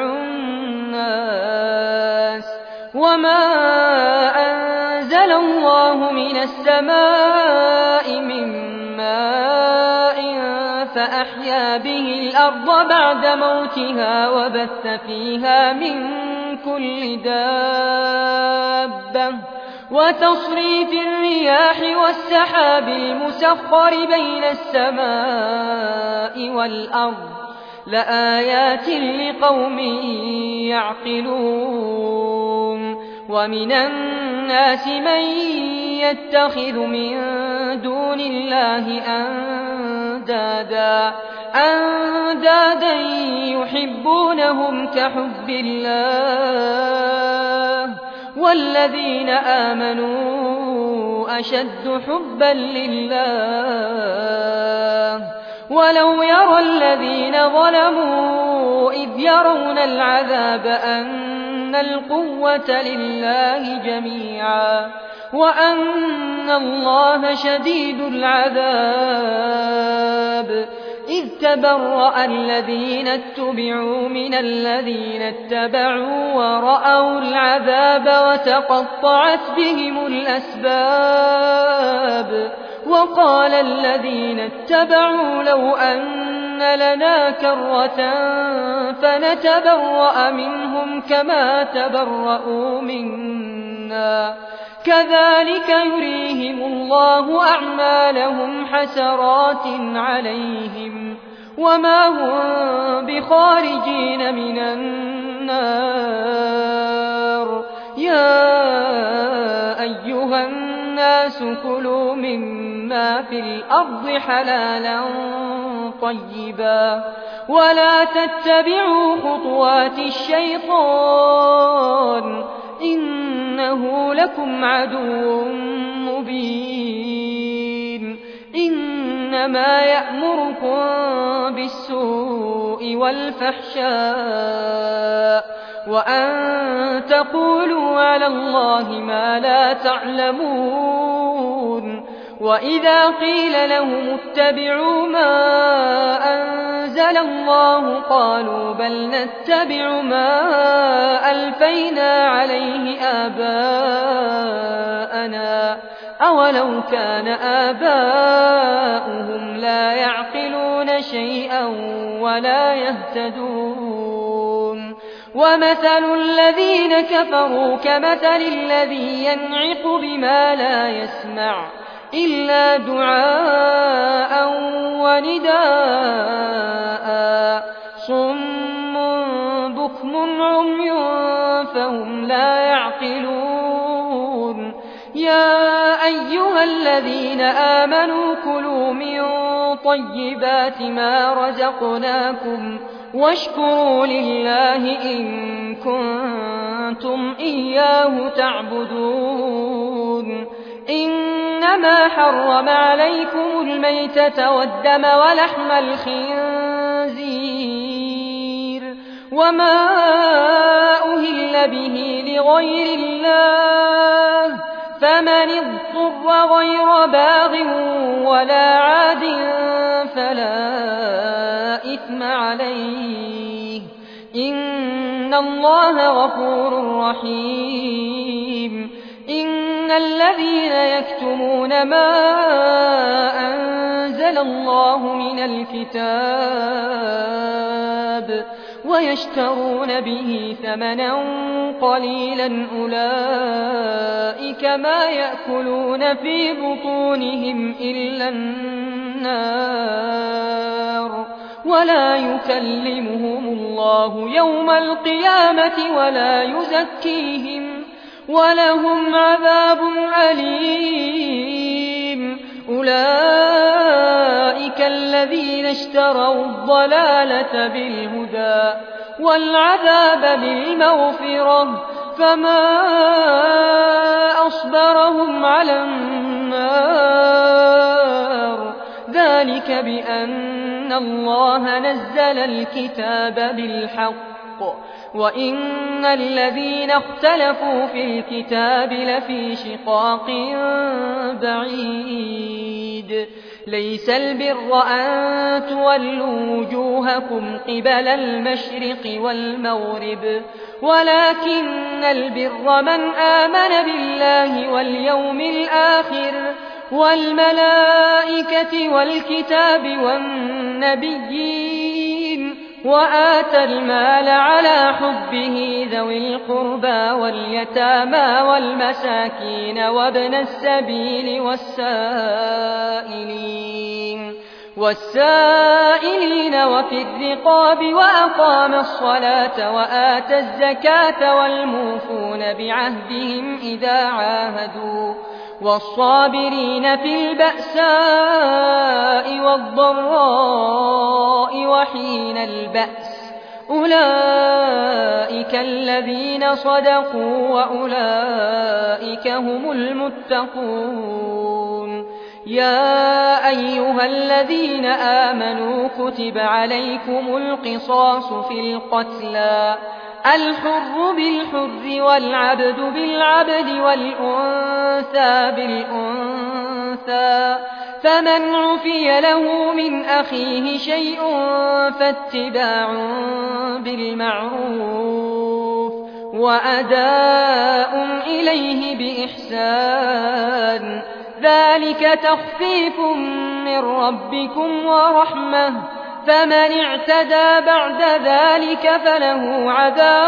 الناس وما أنزل الله من السماء من ماء فأحيا به الأرض بعد موتها وبث فيها من كل دابة وتصريف الرياح والسحاب المسخر بين السماء والأرض لآيات لقوم يعقلون ومن الناس من يتخذ من دون الله أندادا يحبونهم كحب الله والذين آمنوا أشد حبا لله ولو يرى الذين ظلموا إذ يرون العذاب أن القوة لله جميعا وأن الله شديد العذاب إذ تبرأ الذين اتبعوا من الذين اتبعوا ورأوا العذاب وتقطعت بهم الأسباب وقال الذين اتبعوا لو أن لنا كرة فنتبرأ منهم كما تبرأوا منا كذلك يريهم الله أعمالهم حسرات عليهم وما هم بخارجين من النار يا أيها الناس كلوا مما في الأرض حلالا طيبا ولا تتبعوا خطوات الشيطان إنه لكم عدو مبين إنما يأمركم بالسوء والفحشاء وأن تقولوا على الله ما لا تعلمون وإذا قيل لهم اتبعوا ما أنزل الله قالوا بل نتبع ما ألفينا عليه آباءنا أولو كان آباؤهم لا يعقلون شيئا ولا يهتدون ومثل الذين كفروا كمثل الذي ينعق بما لا يسمع إلا دعاء ونداء صم بكم عمي فهم لا يعقلون يا أيها الذين آمنوا كلوا من طيبات ما رزقناكم واشكروا لله إن كنتم إياه تعبدون إنما حرم عليكم الميتة والدم ولحم الخنزير وما أهل به لغير الله فمن اضطر غير باغ ولا عاد فلا إثم عليه إن الله غفور رحيم إن الذين يكتمون ما أنزل الله من الكتاب ويشترون به ثمنا قليلا أولئك ما يأكلون في بطونهم إلا النار ولا يكلمهم الله يوم القيامة ولا يزكيهم ولهم عذاب أليم أولئك الذين اشتروا الضلالة بالهدى والعذاب بالمغفرة فما أصبرهم على النار ذلك بأن الله نزل الكتاب بالحق وإن الذين اختلفوا في الكتاب لفي شقاق بعيد ليس البر أن تولوا وجوهكم قبل المشرق والمغرب ولكن البر من آمن بالله واليوم الآخر والملائكة والكتاب والنبيين وآتى المال على حبه ذوي القربى واليتامى والمساكين وابن السبيل والسائلين وفي الرقاب وأقام الصلاة وآتى الزكاة والموفون بعهدهم إذا عاهدوا والصابرين في البأساء والضراء وحين البأس أولئك الذين صدقوا وأولئك هم المتقون يا أيها الذين آمنوا كتب عليكم القصاص في القتلى الحر بالحر والعبد بالعبد والأنثى بالأنثى فمن عفي له من أخيه شيء فاتباع بالمعروف وأداء إليه بإحسان ذلك تخفيف من ربكم ورحمة فمن اعتدى بعد ذلك فله عذاب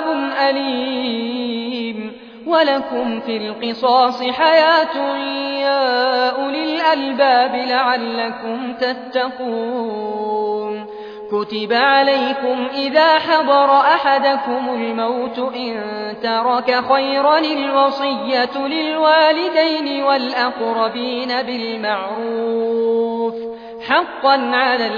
أليم ولكم في القصاص حياة يا أولي الألباب لعلكم تتقون كتب عليكم إذا حضر أحدكم الموت إن ترك خيرا الوصية للوالدين والأقربين بالمعروف حقا على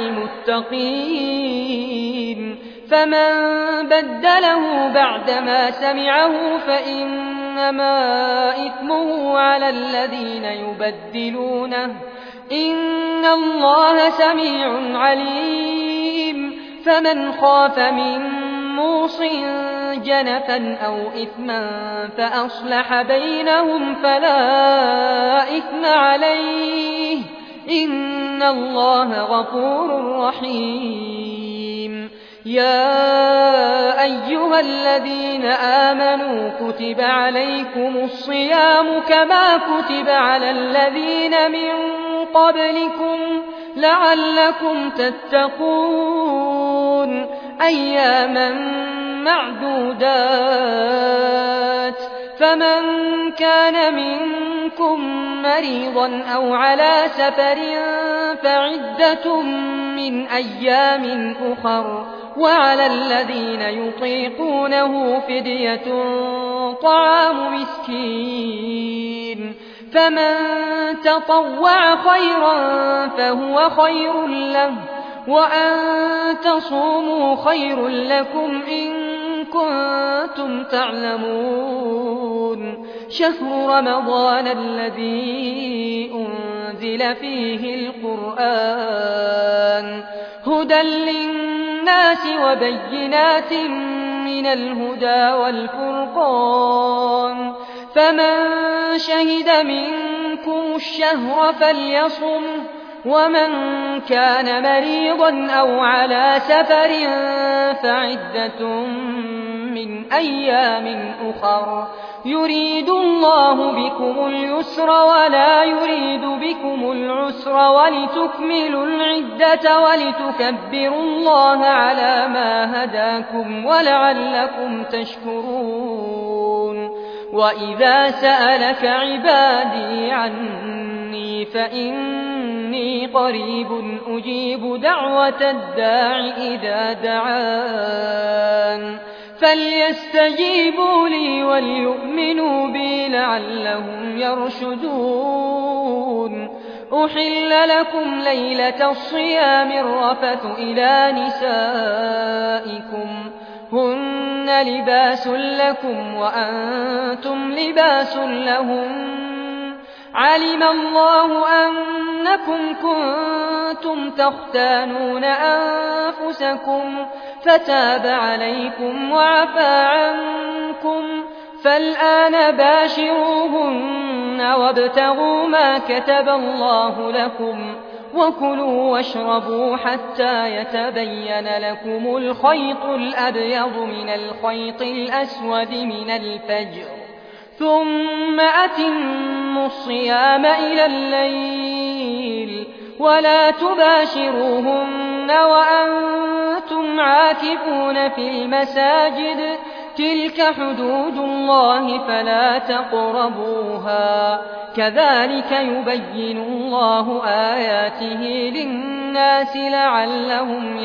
المتقين فمن بدله بعدما سمعه فإنما إثمه على الذين يبدلونه إن الله سميع عليم فمن خاف من موص جنفا أو إثما فأصلح بينهم فلا إثم عليه إن الله غفور رحيم يا أيها الذين آمنوا كتب عليكم الصيام كما كتب على الذين من قبلكم لعلكم تتقون أياما معدودات فمن كان منكم مريضا أو على سفر فعدة من أيام أخر وعلى الذين يطيقونه فدية طعام مسكين فمن تطوع خيرا فهو خير له وأن تصوموا خير لكم إن كنتم تعلمون شهر رمضان الذي أنزل فيه القرآن هدى للناس وبينات من الهدى والفرقان فمن شهد منكم الشهر فليصم ومن كان مريضا أو على سفر فعدة من أيام أخر يريد الله بكم اليسر ولا يريد بكم العسر ولتكملوا العدة ولتكبروا الله على ما هداكم ولعلكم تشكرون وإذا سألك عبادي عني فإني قريب أجيب دعوة الداع إذا دعان فليستجيبوا لي وليؤمنوا بي لعلهم يرشدون أحل لكم ليلة الصيام الرفث إلى نسائكم هن لباس لكم وأنتم لباس لهم علم الله أنكم كنتم تختانون أنفسكم فتاب عليكم وعفى عنكم فالآن باشروهن وابتغوا ما كتب الله لكم وكلوا واشربوا حتى يتبين لكم الخيط الأبيض من الخيط الأسود من الفجر ثم أتموا الصيام إلى الليل ولا تباشروهن وأنتم عاكفون في المساجد تلك حدود الله فلا تقربوها كذلك يبين الله آياته للناس لعلهم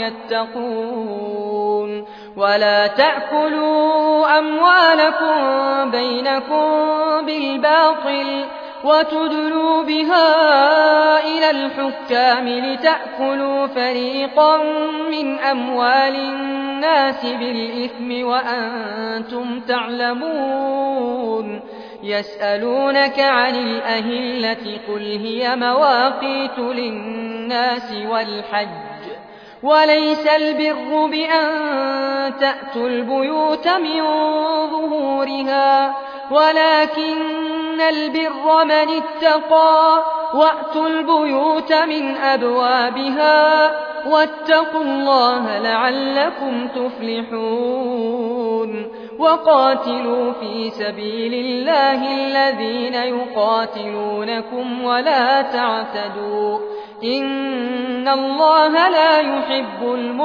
يتقون ولا تأكلوا أموالكم بينكم بالباطل وتدلوا بها إلى الحكام لتأكلوا فريقا من أموال الناس بالإثم وأنتم تعلمون يسألونك عن الأهلة قل هي مواقيت للناس والحج وليس البر بأن تأتوا البيوت من ظهورها ولكن البر من اتقى وأتوا البيوت من أبوابها واتقوا الله لعلكم تفلحون وقاتلوا في سبيل الله الذين يقاتلونكم ولا تعتدوا إن الله لا يحب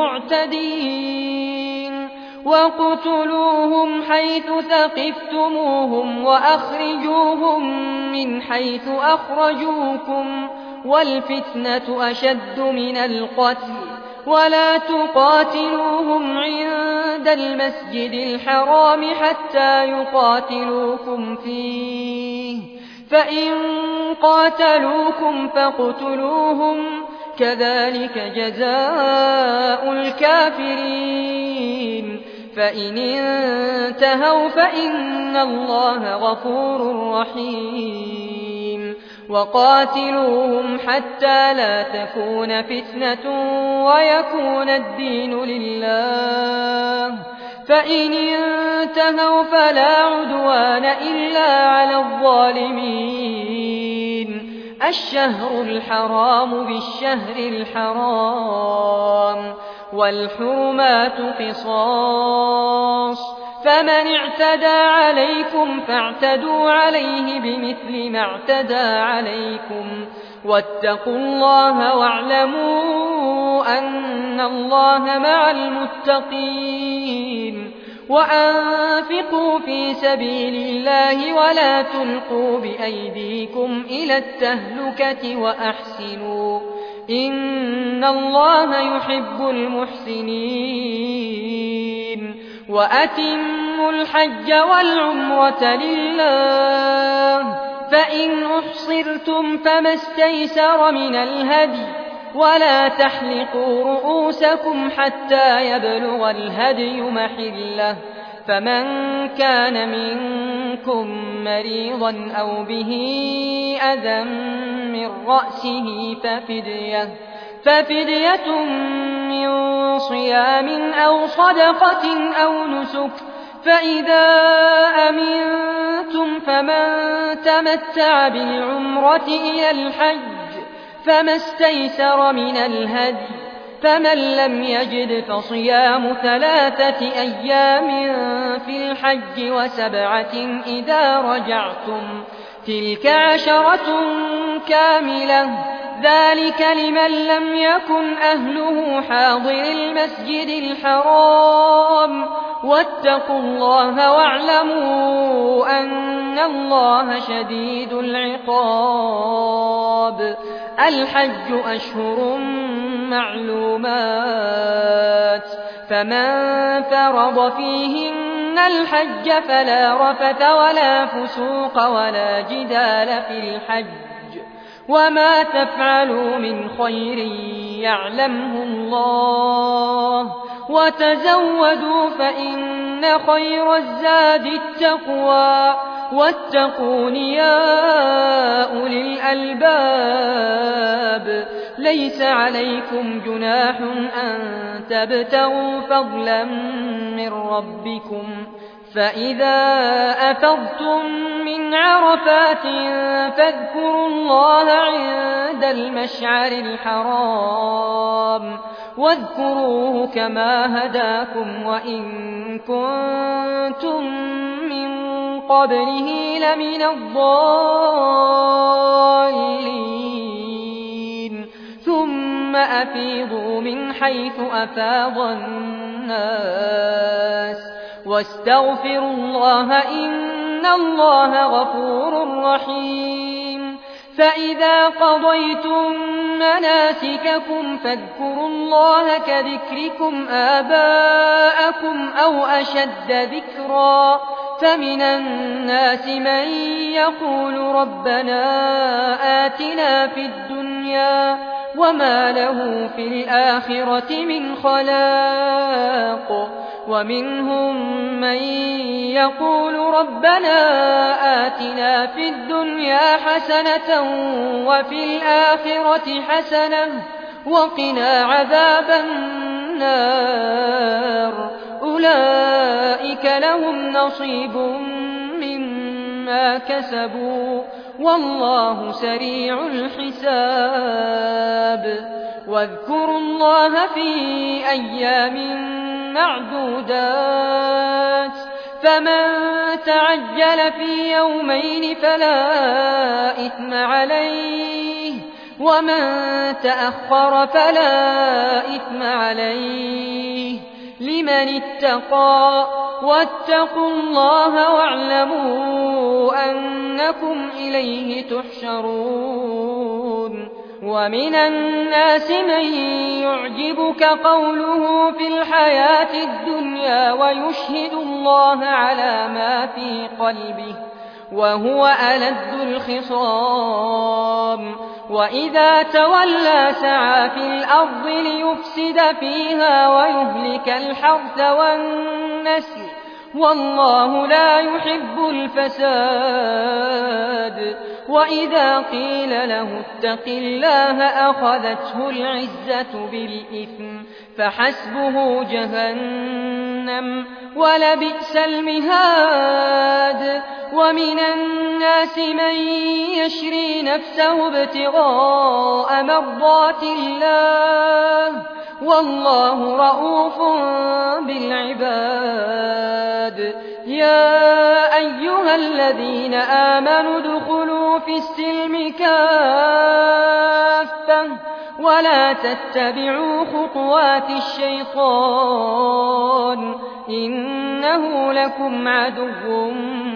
المعتدين وَاقْتُلُوهُمْ حَيْثُ ثَقِفْتُمُوهُمْ وَأَخْرِجُوهُمْ مِنْ حَيْثُ أَخْرَجُوكُمْ وَالْفِتْنَةُ أَشَدُّ مِنَ الْقَتْلِ وَلَا تُقَاتِلُوهُمْ عِندَ الْمَسْجِدِ الْحَرَامِ حَتَّى يُقَاتِلُوكُمْ فِيهِ فَإِنْ قَاتَلُوكُمْ فَاقْتُلُوهُمْ كَذَلِكَ جَزَاءُ الْكَافِرِينَ فَإِنِ انتهوا فَإِنَّ اللَّهَ غَفُورٌ رَحِيمٌ وَقَاتِلُوهُمْ حَتَّى لَا تَكُونَ فِتْنَةٌ وَيَكُونَ الدِّينُ لِلَّهِ فَإِنِ انتهوا فَلَا عُدْوَانَ إِلَّا عَلَى الظَّالِمِينَ الشهر الحرام بالشهر الحرام والحرمات قصاص فمن اعتدى عليكم فاعتدوا عليه بمثل ما اعتدى عليكم واتقوا الله واعلموا أن الله مع المتقين وأنفقوا في سبيل الله ولا تلقوا بأيديكم إلى التهلكة وأحسنوا إن الله يحب المحسنين وأتموا الحج والعمرة لله فإن أحصرتم فما استيسر من الهدي ولا تحلقوا رؤوسكم حتى يبلغ الهدي محله فمن كان منكم مريضا أو به أذى من رأسه ففدية من صيام أو صدقة أو نسك فإذا أمنتم فمن تمتع بالعمرة إلى الحج فما استيسر من الهدي فمن لم يجد فصيام 3 أيام في الحج و7 إذا رجعتم تلك 10 كاملة ذلك لمن لم يكن أهله حاضر المسجد الحرام واتقوا الله واعلموا أن الله شديد العقاب الحج أشهر معلومات فمن فرض فيهن الحج فلا رفث ولا فسوق ولا جدال في الحج وما تفعلوا من خير يعلمه الله وتزودوا فإن خير الزاد التقوى واتقون يا أولي الألباب ليس عليكم جناح أن تبتغوا فضلا من ربكم فإذا أفضتم من عرفات فاذكروا الله عند المشعر الحرام واذكروه كما هداكم وإن كنتم من قبله لمن الضالين ثم أفيضوا من حيث أفاض الناس واستغفروا الله إن الله غفور رحيم فإذا قضيتم مناسككم فاذكروا الله كذكركم آباءكم أو أشد ذكرا فمن الناس من يقول ربنا آتنا في الدنيا وما له في الآخرة من خلاق ومنهم من يقول ربنا آتنا في الدنيا حسنة وفي الآخرة حسنة وقنا عذاب النار أولئك لهم نصيب مما كسبوا والله سريع الحساب واذكروا الله في أيام معدودات فمن تعجل في يومين فلا إثم عليه ومن تأخر فلا إثم عليه لمن اتقى واتقوا الله واعلموا أنكم إليه تحشرون ومن الناس من يعجبك قوله في الحياة الدنيا ويشهد الله على ما في قلبه وهو ألد الخصام وإذا تولى سعى في الأرض ليفسد فيها ويهلك الحرث والنسل والله لا يحب الفساد وإذا قيل له اتق الله أخذته العزة بالإثم فحسبه جهنم ولبئس المهاد ومن الناس من يشري نفسه ابتغاء مرضات الله والله رؤوف بالعباد يا أيها الذين آمنوا ادخلوا في السلم كافة ولا تتبعوا خطوات الشيطان إنه لكم عدو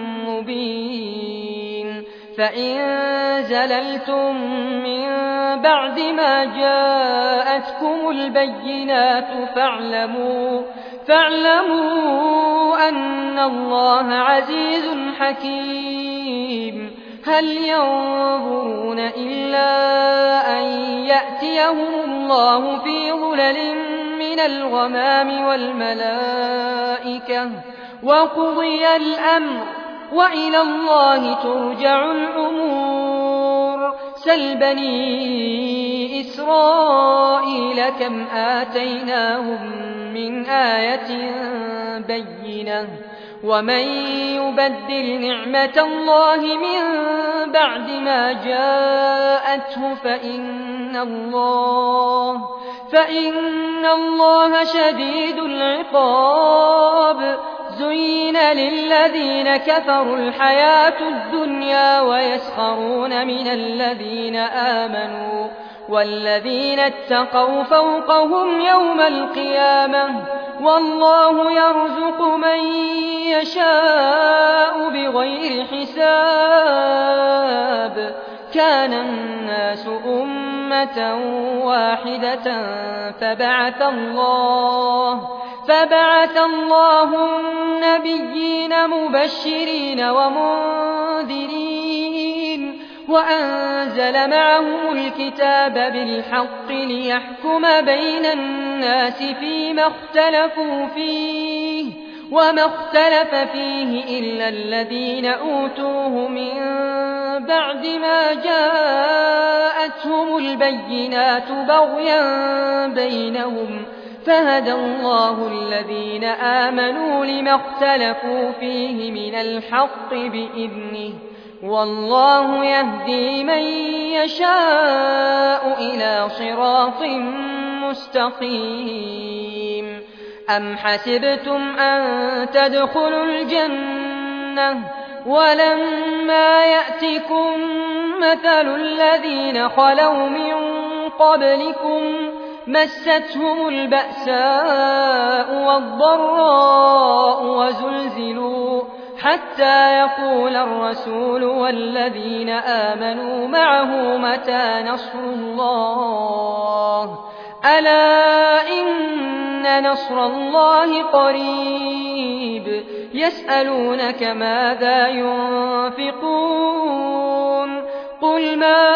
مبين فإن زللتم من بعد ما جاءتكم البينات فاعلموا أن الله عزيز حكيم هل ينظرون إلا أن يأتيهم الله في ظلل من الغمام والملائكة وقضي الأمر وإلى الله ترجع الأمور سل بني إسرائيل كم آتيناهم من آية بينة ومن يبدل نعمة الله من بعد ما جاءته فإن الله شديد العقاب زين للذين كفروا الحياة الدنيا ويسخرون من الذين آمنوا والذين اتقوا فوقهم يوم القيامة والله يرزق من يشاء بغير حساب كان الناس أمة واحدة فبعث الله النبيين مبشرين ومنذرين وأنزل معهم الكتاب بالحق ليحكم بين الناس فيما اختلفوا فيه وما اختلف فيه إلا الذين أوتوه من بعد ما جاءتهم البينات بغيا بينهم فهدى الله الذين آمنوا لما اختلفوا فيه من الحق بإذنه والله يهدي من يشاء إلى صراط مستقيم. أم حسبتم أن تدخلوا الجنة ولما يأتكم مثل الذين خلوا من قبلكم مستهم البأساء والضراء وزلزلوا حتى يقول الرسول والذين آمنوا معه متى نصر الله ألا إن نصر الله قريب. يسألونك ماذا ينفقون قل ما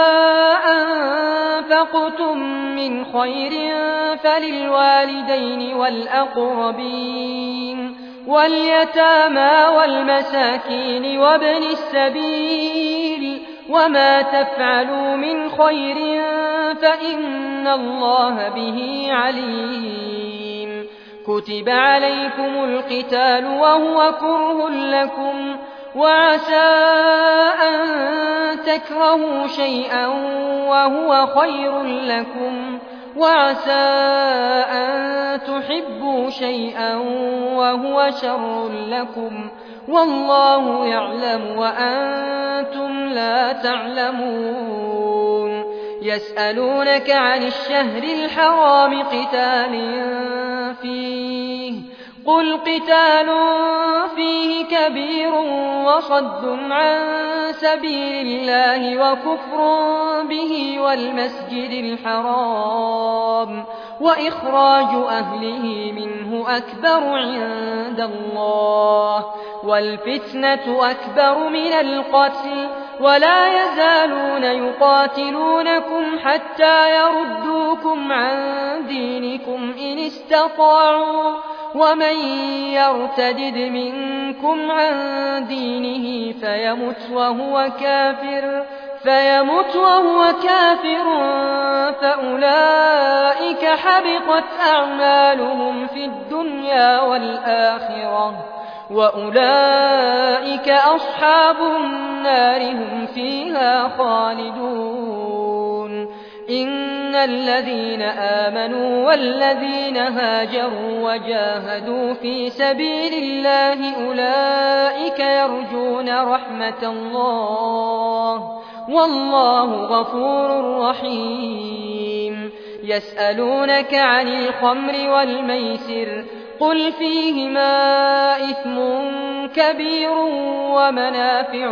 أنفقتم من خير فللوالدين والأقربين واليتامى والمساكين وابن السبيل وما تفعلوا من خير فإن الله به عليم. كتب عليكم القتال وهو كره لكم وعسى أن تكرهوا شيئا وهو خير لكم وعسى أن تحبوا شيئا وهو شر لكم والله يعلم وأنتم لا تعلمون. يسألونك عن الشهر الحرام قتال فيه قل قتال فيه كبير وصد عن سبيل الله وكفر به والمسجد الحرام وإخراج أهله منه أكبر عند الله والفتنة أكبر من القتل ولا يزالون يقاتلونكم حتى يردوكم عن دينكم إن استطاعوا ومن يرتدد منكم عن دينه فيمت وهو كافر فأولئك حبطت أعمالهم في الدنيا والآخرة وأولئك أصحاب النار هم فيها خالدون. إن الذين آمنوا والذين هاجروا وجاهدوا في سبيل الله أولئك يرجون رحمة الله والله غفور رحيم. يسألونك عن الخمر والميسر قل فيهما إثم كبير ومنافع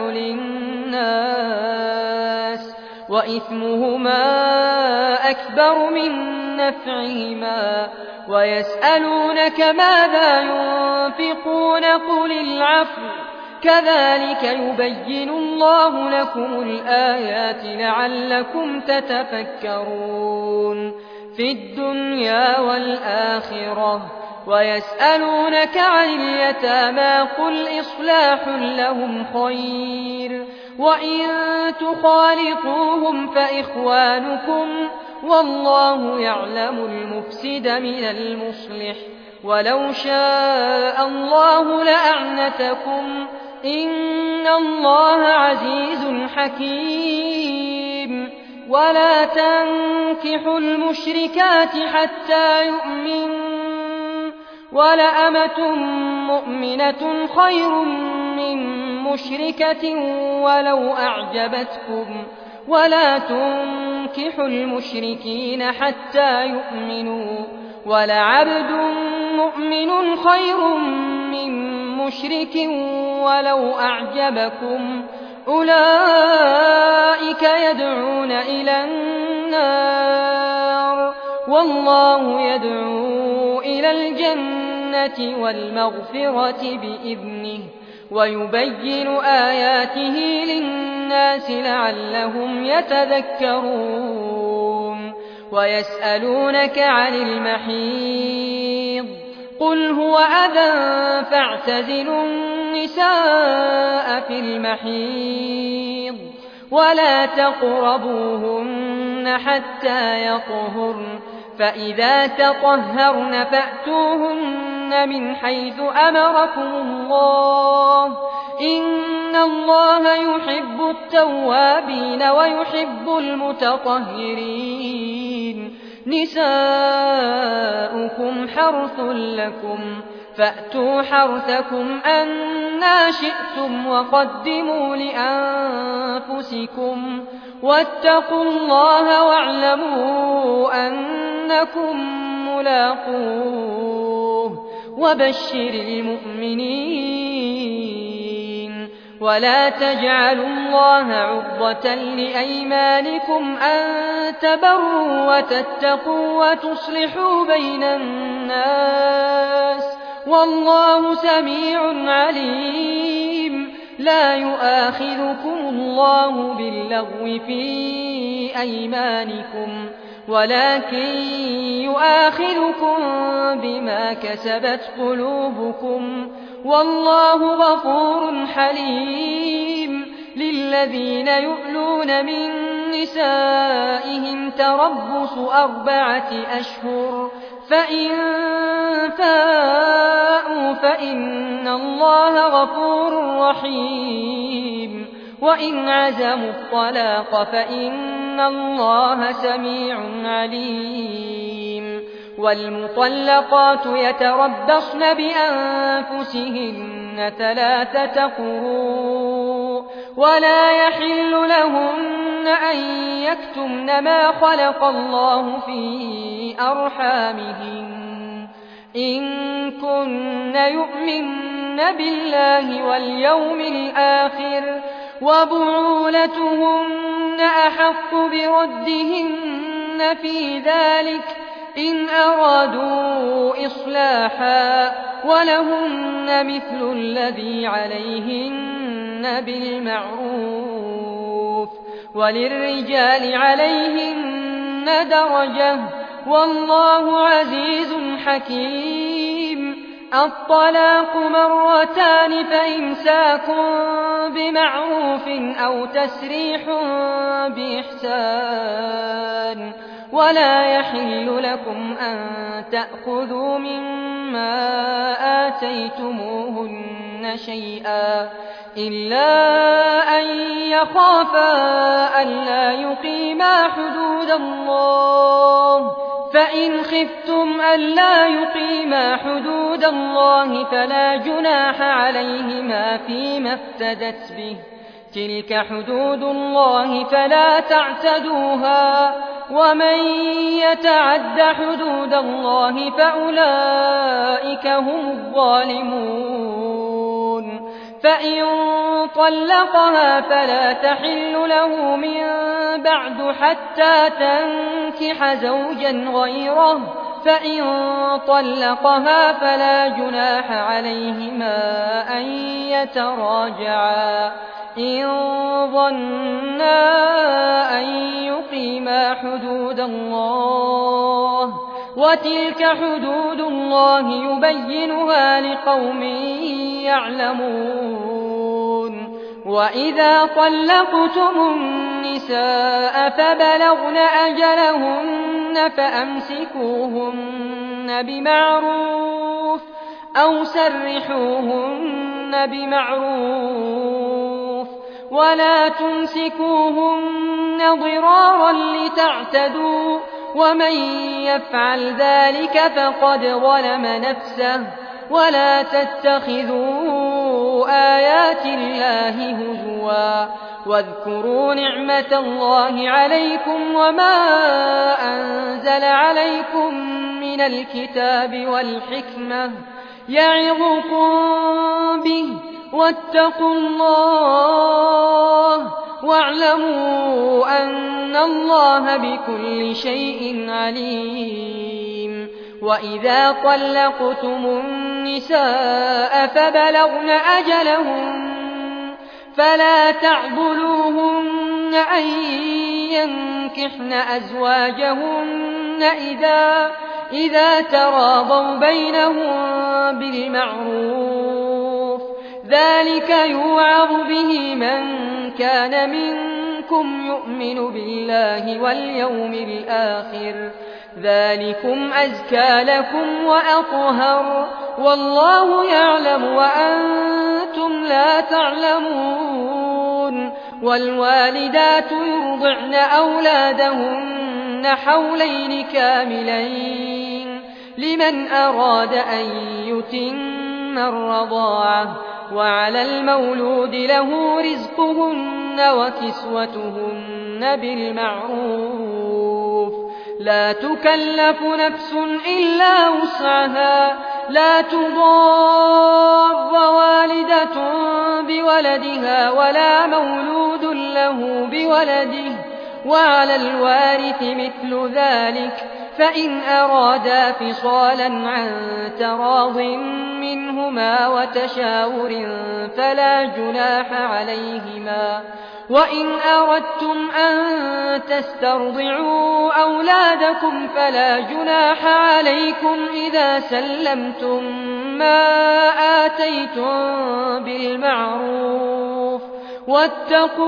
للناس وإثمهما أكبر من نفعهما ويسألونك ماذا ينفقون قل العفو كذلك يبين الله لكم الآيات لعلكم تتفكرون في الدنيا والآخرة. ويسألونك عن اليتامى قل إصلاح لهم خير وإن تخالطوهم فإخوانكم والله يعلم المفسد من المصلح ولو شاء الله لأعنتكم إن الله عزيز حكيم. ولا تنكحوا المشركات حتى يؤمنوا ولأمة مؤمنة خير من مشركة ولو أعجبتكم ولا تنكحوا المشركين حتى يؤمنوا ولعبد مؤمن خير من مشرك ولو أعجبكم أولئك يدعون إلى النار والله يدعو إلى الجنة والمغفرة بإذنه ويبين آياته للناس لعلهم يتذكرون ويسألونك عن المحيض قل هو أذى فاعتزلوا النساء في المحيض ولا تقربوهن حتى يطهرن فإذا تطهرن فأتوهن من حيث أمركم الله إن الله يحب التوابين ويحب المتطهرين نساؤكم حرث لكم فأتوا حرثكم أنى شئتم وقدموا لأنفسكم واتقوا الله واعلموا أنكم ملاقوه وبشر المؤمنين ولا تجعلوا الله عرضة لأيمانكم أن تبروا وتتقوا وتصلحوا بين الناس والله سميع عليم لا يؤاخذكم الله باللغو في أيمانكم ولكن يؤاخذكم بما كسبت قلوبكم والله غفور حليم للذين يؤلون من نسائهم تربص 4 أشهر فإن فاءوا فإن الله غفور رحيم وإن عزموا الطلاق فإن الله سميع عليم والمطلقات يتربصن بأنفسهن 3 قروء ولا يحل لهن أن يكتمن ما خلق الله في أرحامهن إن كن يؤمن بالله واليوم الآخر وبعولتهن أحق بردهن في ذلك إن أرادوا إصلاحا ولهن مثل الذي عليهن بالمعروف وللرجال عليهن درجة والله عزيز حكيم الطلاق 2 فإمساك بمعروف أو تسريح بإحسان ولا يحل لكم أن تأخذوا مما آتيتموهن شيئا إلا أن يخافا ألا يقيما حدود الله فإن خفتم ألا يقيما حدود الله فلا جناح عليهما فيما افتدت به تلك حدود الله فلا تعتدوها ومن يتعد حدود الله فأولئك هم الظالمون فإن طلقها فلا تحل له من بعد حتى تنكح زوجا غيره فإن طلقها فلا جناح عليهما أن يتراجعا إن ظنا أن يقيما حدود الله وتلك حدود الله يبينها لقوم يعلمون وإذا طلقتم النساء فبلغن أجلهن فأمسكوهن بمعروف أو سرحوهن بمعروف ولا تمسكوهن ضرارا لتعتدوا ومن يفعل ذلك فقد ظلم نفسه ولا تتخذوا آيات الله هزوا واذكروا نعمة الله عليكم وما أنزل عليكم من الكتاب والحكمة يعظكم به واتقوا الله واعلموا أن الله بكل شيء عليم وإذا طلقتم النساء فبلغن أجلهن فلا تعضلوهن أن ينكحن أزواجهن إذا تراضوا بينهم بالمعروف ذلك يوعظ به من كان منكم يؤمن بالله واليوم الآخر ذلكم أزكى لكم وأطهر والله يعلم وأنتم لا تعلمون والوالدات يرضعن أولادهن حولين كاملين لمن أراد أن يتم الرضاعة وعلى المولود له رزقهن وكسوتهن بالمعروف لا تكلف نفس إلا وسعها لا تضار والدة بولدها ولا مولود له بولده وعلى الوارث مثل ذلك فإن أرادا فصالا عن تراض منهما وتشاور فلا جناح عليهما وإن أردتم أن تسترضعوا أولادكم فلا جناح عليكم إذا سلمتم ما آتيتم بالمعروف واتقوا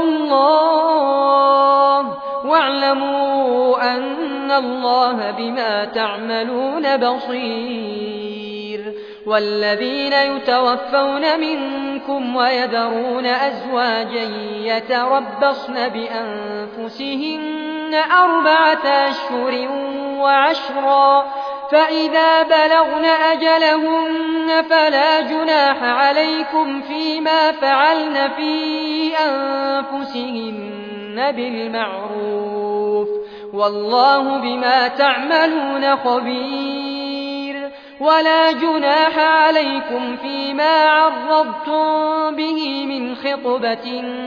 الله واعلموا أن الله بما تعملون بصير والذين يتوفون منكم ويذرون أزواجا يتربصن بأنفسهن 4 أشهر وعشرا فإذا بلغن أجلهن فلا جناح عليكم فيما فعلن في أنفسهن بالمعروف والله بما تعملون خبير ولا جناح عليكم فيما عرضتم به من خطبة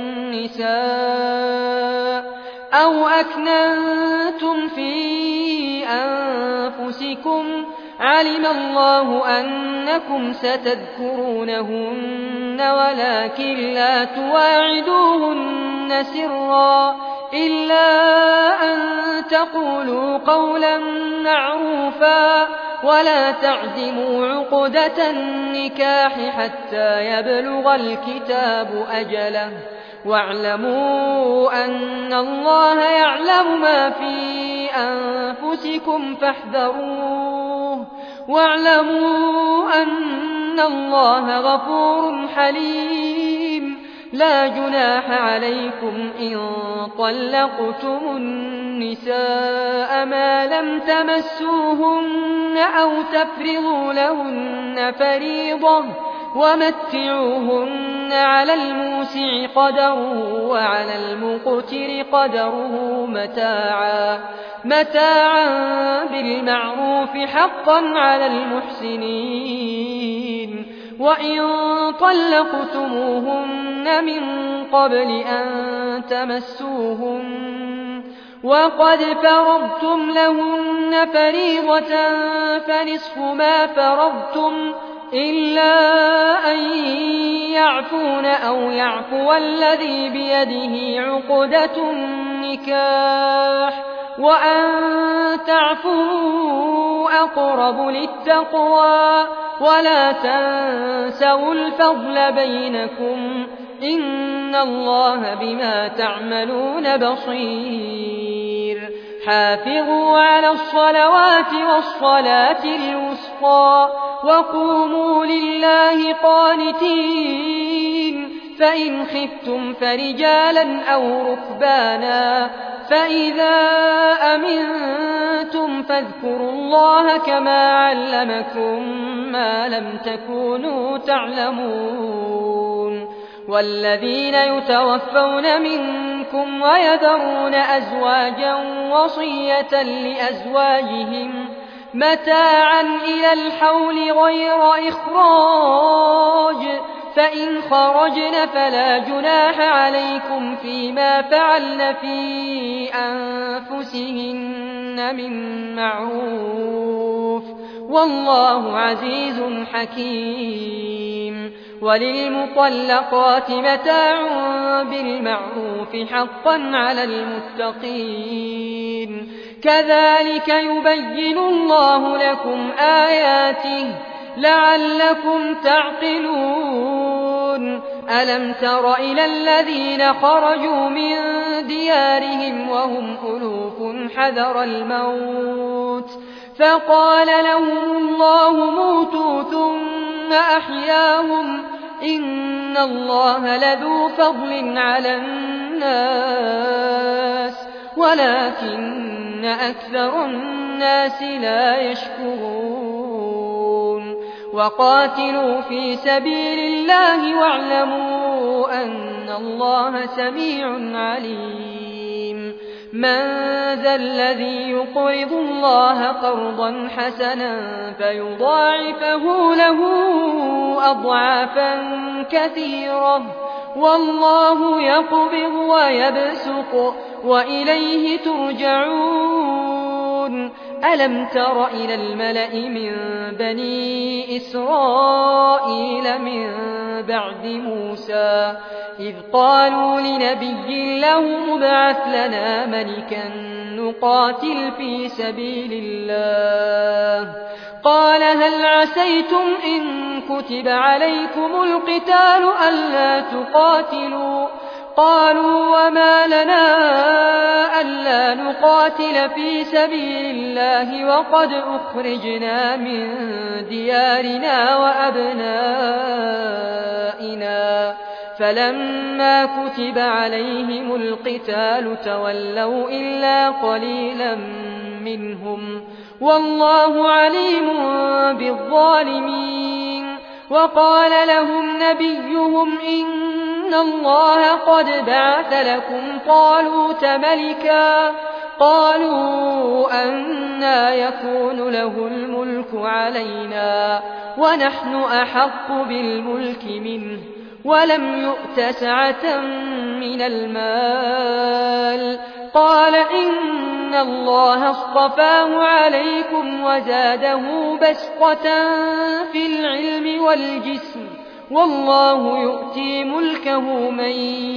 النساء أو أكننتم في أنفسكم علم الله أنكم ستذكرونهن ولكن لا تواعدوهن سرا إلا أن تقولوا قولا معروفا ولا تعزموا عقدة النكاح حتى يبلغ الكتاب أجله واعلموا أن الله يعلم ما في أنفسكم فاحذروه واعلموا أن الله غفور حليم لا جناح عليكم إن طلقتم النساء ما لم تمسوهن أو تفرضوا لهن فريضة ومتعوهن على الموسع قدره وعلى المقتر قدره متاعا بالمعروف حقا على المحسنين وإن طلقتموهن من قبل أن تمسوهن وقد فرضتم لهن فريضة فنصف ما فرضتم إلا أن يعفون أو يعفو الذي بيده عقدة النكاح وأن تعفوا أقرب للتقوى ولا تنسوا الفضل بينكم إن الله بما تعملون بصير حافظوا على الصلوات والصلاة الوسطى وقوموا لله قانتين فإن خفتم فرجالا أو ركبانا فإذا أمنتم فاذكروا الله كما علمكم ما لم تكونوا تعلمون والذين يتوفون منكم ويذرون أزواجا وصية لأزواجهم متاعا إلى الحول غير إخراج فإن خرجن فلا جناح عليكم فيما فعلن في أنفسهن من معروف والله عزيز حكيم. وللمطلقات متاع بالمعروف حقا على المتقين كذلك يبين الله لكم آياته لعلكم تعقلون. ألم تر إلى الذين خرجوا من ديارهم وهم ألوف حذر الموت فقال لهم الله موتوا ثم أحياهم إن الله لذو فضل على الناس ولكن أكثر الناس لا يشكرون. وقاتلوا في سبيل الله واعلموا أن الله سميع عليم. من ذا الذي يقرض الله قرضا حسنا فيضاعفه له أضعافا كثيرة والله يقبض ويبسط وإليه ترجعون. ألم تر إلى الملأ من بني إسرائيل من بعد موسى إذ قالوا لنبي له ابعث لنا ملكا نقاتل في سبيل الله قال هل عسيتم إن كتب عليكم القتال ألا تقاتلوا قالوا وما لنا ألا نقاتل في سبيل الله وقد أخرجنا من ديارنا وأبنائنا فلما كتب عليهم القتال تولوا إلا قليلا منهم والله عليم بالظالمين. وقال لهم نبيهم إن الله قد بعث لكم طالوت ملكا قالوا أنى يكون له الملك علينا ونحن أحق بالملك منه ولم يؤت سعة من المال قال إن الله اصطفاه عليكم وزاده بسطة في العلم والجسم والله يؤتي ملكه من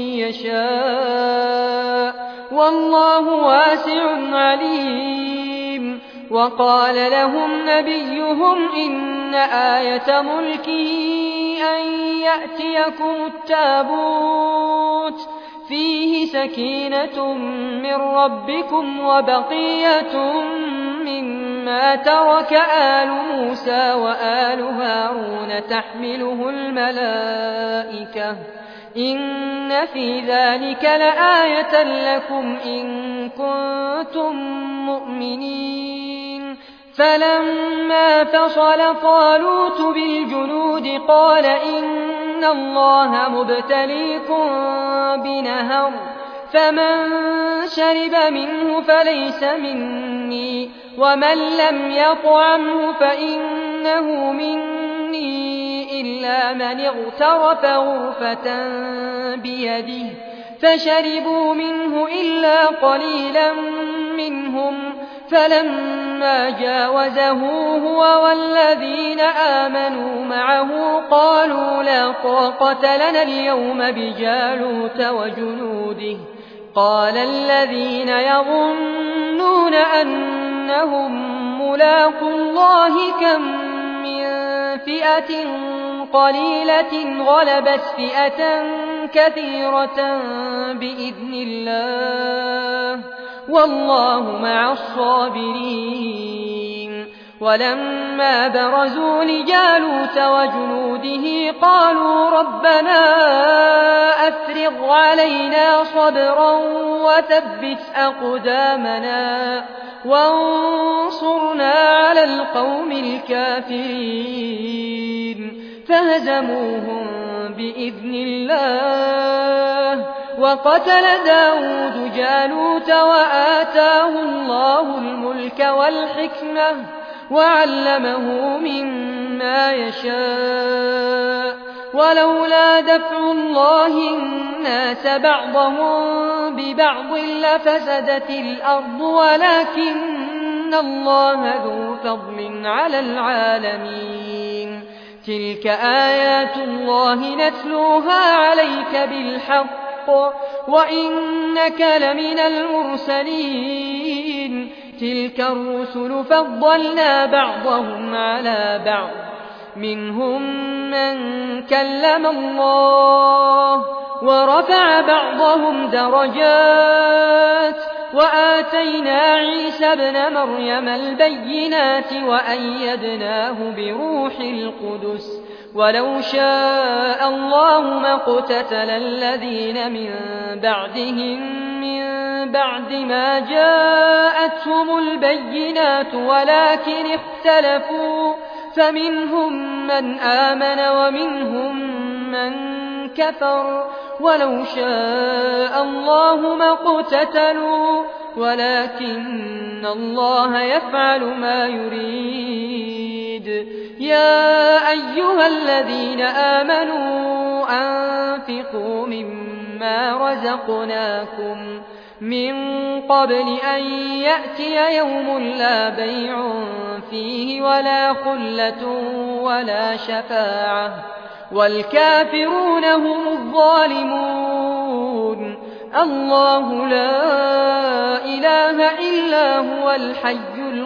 يشاء والله واسع عليم. وقال لهم نبيهم إن آية ملكه أن يأتيكم التابوت فيه سكينة من ربكم وبقية مما ترك آل موسى وآل هارون تحمله الملائكة إن في ذلك لآية لكم إن كنتم مؤمنين. فلما فصل طالوت بالجنود قال إن الله مبتليكم بنهر فمن شرب منه فليس مني ومن لم يطعمه فإنه مني إلا من اغترف غرفة بيده فشربوا منه إلا قليلا منهم فلما جاوزه هو والذين آمنوا معه قالوا لا طاقة لنا اليوم بجالوت وجنوده قال الذين يظنون أنهم ملاقو الله كم من فئة قليلة غلبت فئة كثيرة بإذن الله والله مع الصابرين. ولما برزوا لجالوت وجنوده قالوا ربنا أفرغ علينا صبرا وثبت أقدامنا وانصرنا على القوم الكافرين فهزموهم بإذن الله. وقتل داود جالوت وآتاه الله الملك والحكمة وعلمه مما يشاء ولولا دفع الله الناس بعضهم ببعض لفسدت الأرض ولكن إن الله ذو فضل على العالمين. تلك آيات الله نتلوها عليك بالحق وإنك لمن المرسلين. تلك الرسل فضلنا بعضهم على بعض منهم من كلم الله ورفع بعضهم درجات وآتينا عيسى ابن مريم البينات وأيدناه بروح القدس ولو شاء الله ما اقتتل الذين من بعدهم من بعد ما جاءتهم البينات ولكن اختلفوا فمنهم من آمن ومنهم من كفر ولو شاء الله ما اقتتلوا ولكن الله يفعل ما يريد. يا أيها الذين آمنوا أنفقوا مما رزقناكم من قبل أن يأتي يوم لا بيع فيه ولا خلة ولا شفاعة والكافرون هم الظالمون. الله لا إله إلا هو الحي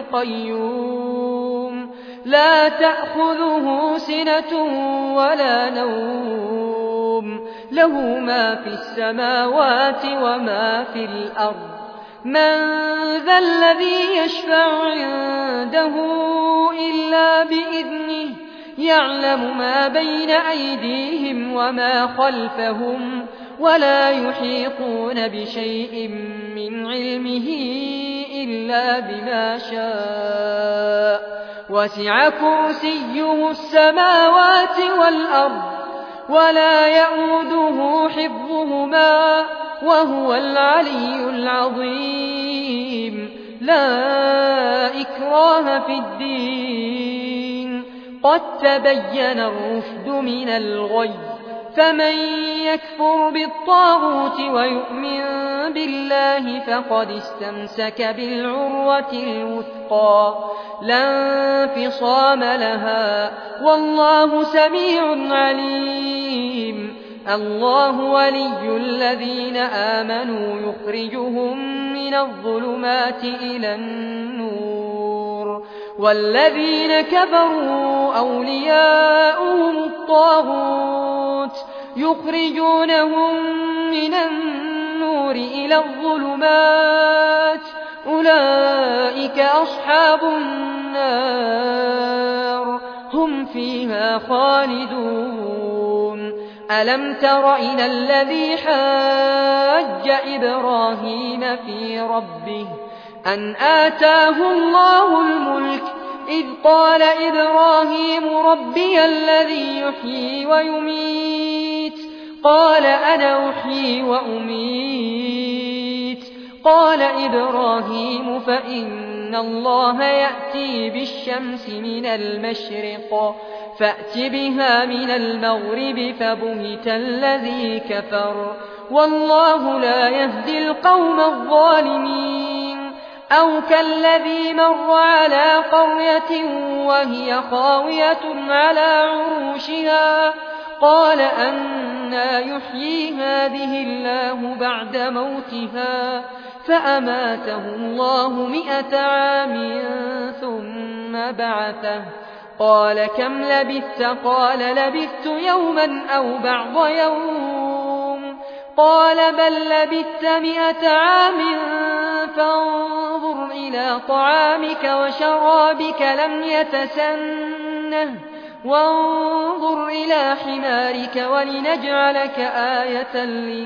القيوم لا تأخذه سنة ولا نوم له ما في السماوات وما في الأرض. من ذا الذي يشفع عنده إلا بإذنه يعلم ما بين أيديهم وما خلفهم ولا يحيطون بشيء من علمه إلا بما شاء وسع كرسيه السماوات والأرض ولا يئوده حفظهما وهو العلي العظيم. لا إكراه في الدين قد تبين الرشد من الغي فمن يكفر بالطاغوت ويؤمن بالله فقد استمسك بالعروة الوثقى لا انفصام لها والله سميع عليم. الله ولي الذين آمنوا يخرجهم من الظلمات إلى النور والذين كفروا أولياؤهم الطاغوت يخرجونهم من النور إلى الظلمات أولئك أصحاب النار هم فيها خالدون. ألم تر إلى الذي حاج إبراهيم في ربه أن آتاه الله الملك إذ قال إبراهيم ربي الذي يحيي ويميت قال أنا أحيي وأميت قال إبراهيم فإن الله يأتي بالشمس من المشرق فأت بها من المغرب فبهت الذي كفر والله لا يهدي القوم الظالمين. أو كالذي مر على قرية وهي خاوية على عروشها قال أنى يحيي هذه الله بعد موتها فأماته الله 100 عام ثم بعثه قال كم لبثت قال لبثت يوما أو بعض يوم قال بل لبثت 100 عام فانظر إلى طعامك وشرابك لم يتسنه وانظر إلى حمارك ولنجعلك آية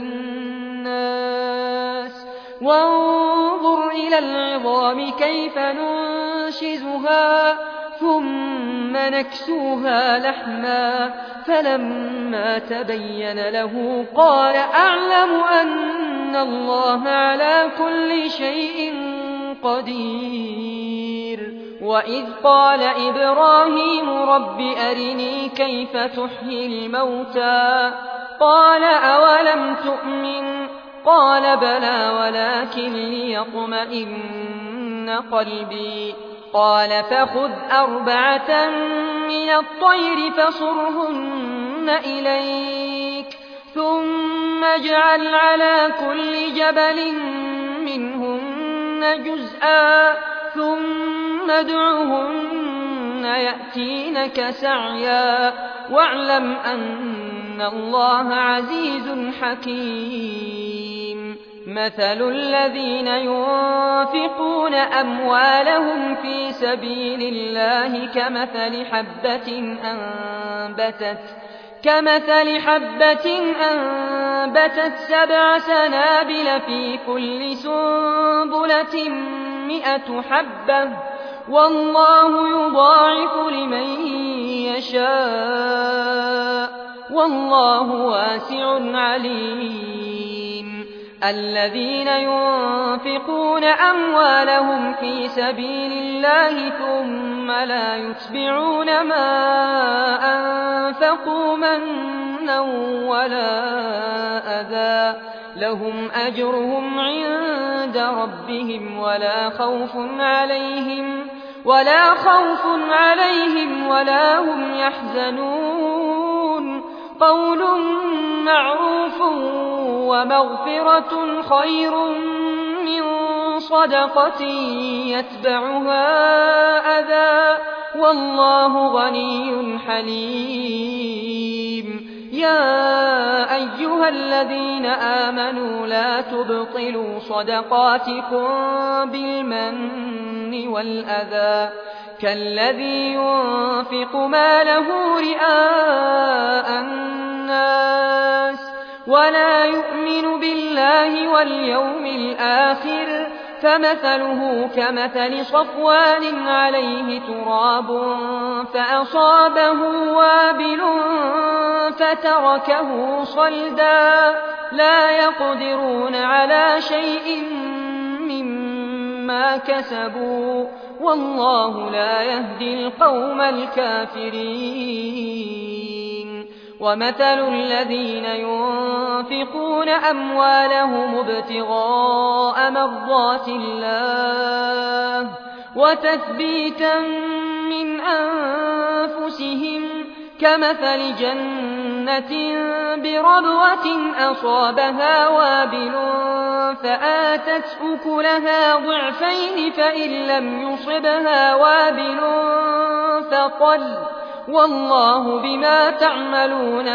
للناس وانظر إلى العظام كيف ننشزها ثم نكسوها لحما فلما تبين له قال أعلم أن الله على كل شيء قدير. وإذ قال إبراهيم رب أرني كيف تحيي الموتى قال أولم تؤمن قال بلى ولكن ليطمئن قلبي. قال فخذ 4 من الطير فصرهن إليك ثم اجعل على كل جبل منهن جزءا ثم ادعهن يأتينك سعيا واعلم أن الله عزيز حكيم. مثل الذين ينفقون أموالهم في سبيل الله كمثل حبة أنبتت 7 سنابل في كل سنبلة 100 حبة والله يضاعف لمن يشاء والله واسع عليم. الذين ينفقون أموالهم في سبيل الله ثم لا يتبعون ما أنفقوا منا ولا أذى لهم أجرهم عند ربهم ولا خوف عليهم ولا هم يحزنون. قول معروف ومغفرة خير من صدقة يتبعها أذى والله غني حليم. يا أيها الذين آمنوا لا تبطلوا صدقاتكم بالمن والأذى كالذي ينفق ماله رئاء الناس ولا يؤمن بالله واليوم الآخر فمثله كمثل صفوان عليه تراب فأصابه وابل فتركه صلدا لا يقدرون على شيء مما كسبوا والله لا يهدي القوم الكافرين. ومثل الذين ينفقون أموالهم ابتغاء مرضات الله وتثبيتا من أنفسهم كمثل جنة بربوة أصابها وابل فآتت أكلها ضعفين فإن لم يصبها وابل فطل والله بما تعملون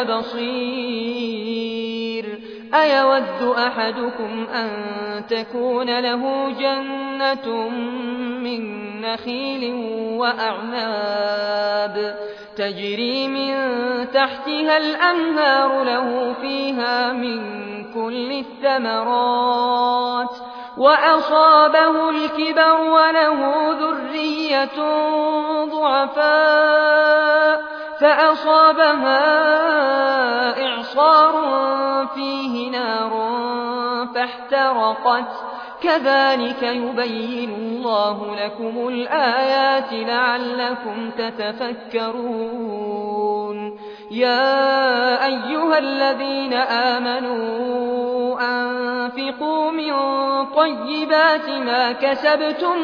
بصير. أيود أحدكم أن تكون له جنة من نخيل وأعناب تجري من تحتها الأنهار له فيها من كل الثمرات وأصابه الكبر وله ذرية ضعفاء فأصابها إعصار فيه نار فاحترقت كذلك يبين الله لكم الآيات لعلكم تتفكرون. يا أيها الذين آمنوا أنفقوا من طيبات ما كسبتم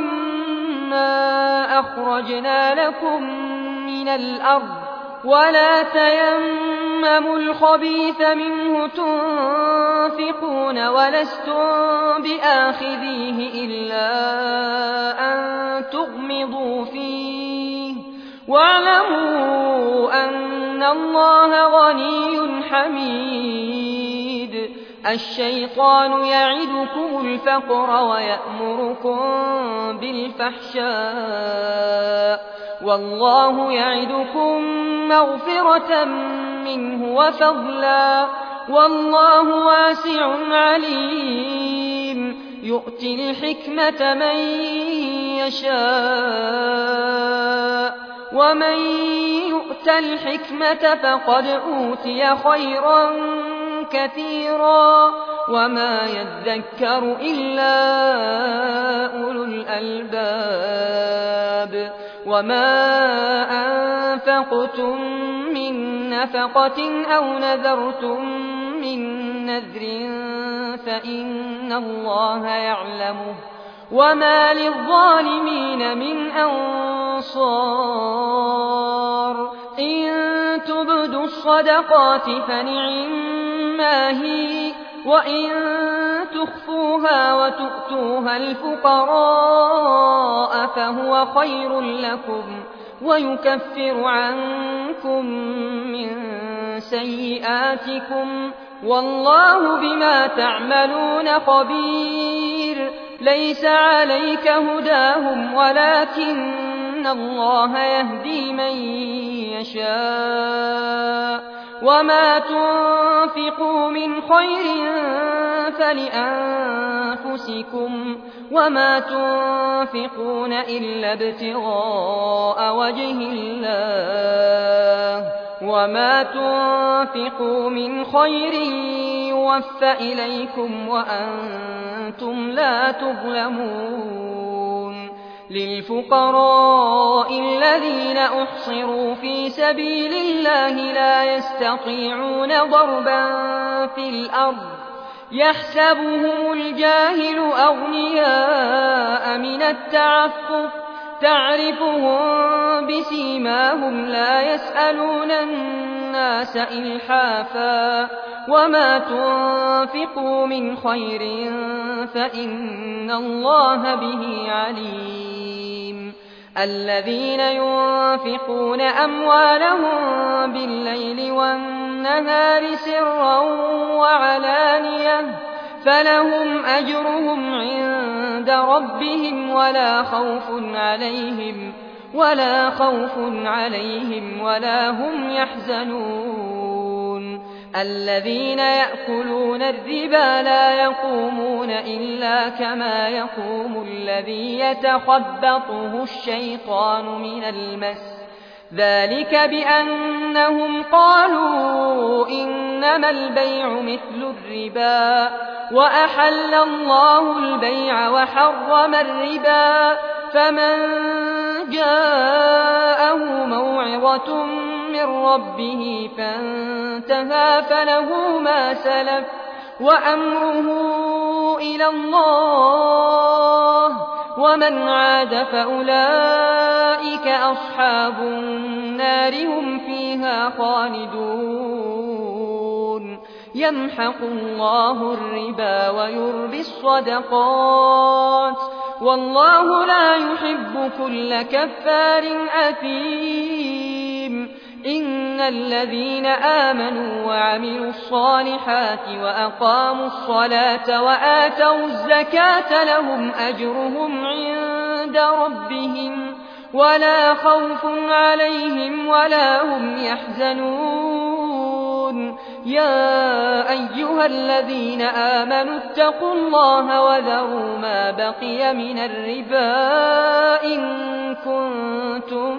ومما أخرجنا لكم من الأرض ولا تيمموا الخبيث منه تنفقون ولستم بآخذيه إلا أن تغمضوا فيه واعلموا أن الله غني حميد. الشيطان يعدكم الفقر ويأمركم بالفحشاء والله يعدكم مغفرة منه وفضلا والله واسع عليم. يؤتي الحكمة من يشاء ومن يؤت الحكمة فقد أوتي خيرا كثيرا وما يذكر إلا أولو الألباب. وما أنفقتم من نفقة أو نذرتم من نذر فإن الله يعلمه وما للظالمين من أنصار إن تبدوا الصدقات فنعما هي وإن تخفوها وتؤتوها الفقراء فهو خير لكم ويكفر عنكم من سيئاتكم والله بما تعملون خبير ليس عليك هداهم ولكن الله يهدي من يشاء وما تنفقوا من خير فلأنفسكم وما تنفقون إلا ابتغاء وجه الله وما تنفقوا من خير يوفى إليكم وأنتم لا تظلمون للفقراء الذين أحصروا في سبيل الله لا يستطيعون ضربا في الأرض يحسبهم الجاهل أغنياء من التعفف تعرفهم بسيماهم لا يسألون الناس إلحافا وما تنفقوا من خير فإن الله به عليم الذين ينفقون أموالهم بالليل والنهار سرا وعلانية فلهم أجرهم عند ربهم ولا خوف عليهم ولا هم يحزنون الذين يأكلون الربا لا يقومون إلا كما يقوم الذي يتخبطه الشيطان من المس ذلك بأنهم قالوا إنما البيع مثل الربا وأحل الله البيع وحرم الربا فمن جاءه موعظة من ربه فانتهى فله ما سلف وأمره إلى الله ومن عاد فأولئك أصحاب النار هم فيها خالدون يمحق الله الربا ويربي الصدقات والله لا يحب كل كفار أثيم إن الذين آمنوا وعملوا الصالحات وأقاموا الصلاة وآتوا الزكاة لهم أجرهم عند ربهم ولا خوف عليهم ولا هم يحزنون يا أيها الذين آمنوا اتقوا الله وذروا ما بقي من الربا إن كنتم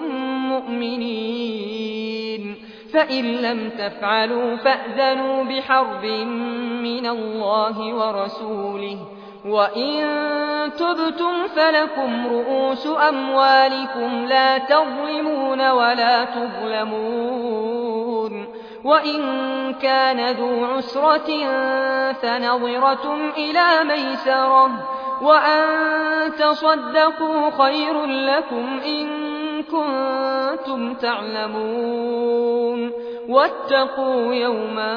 مؤمنين فإن لم تفعلوا فأذنوا بحرب من الله ورسوله وإن تبتم فلكم رؤوس أموالكم لا تظلمون ولا تظلمون وإن كان ذو عسرة فنظرة إلى ميسرة وأن تصدقوا خير لكم إن كنتم تعلمون واتقوا يوما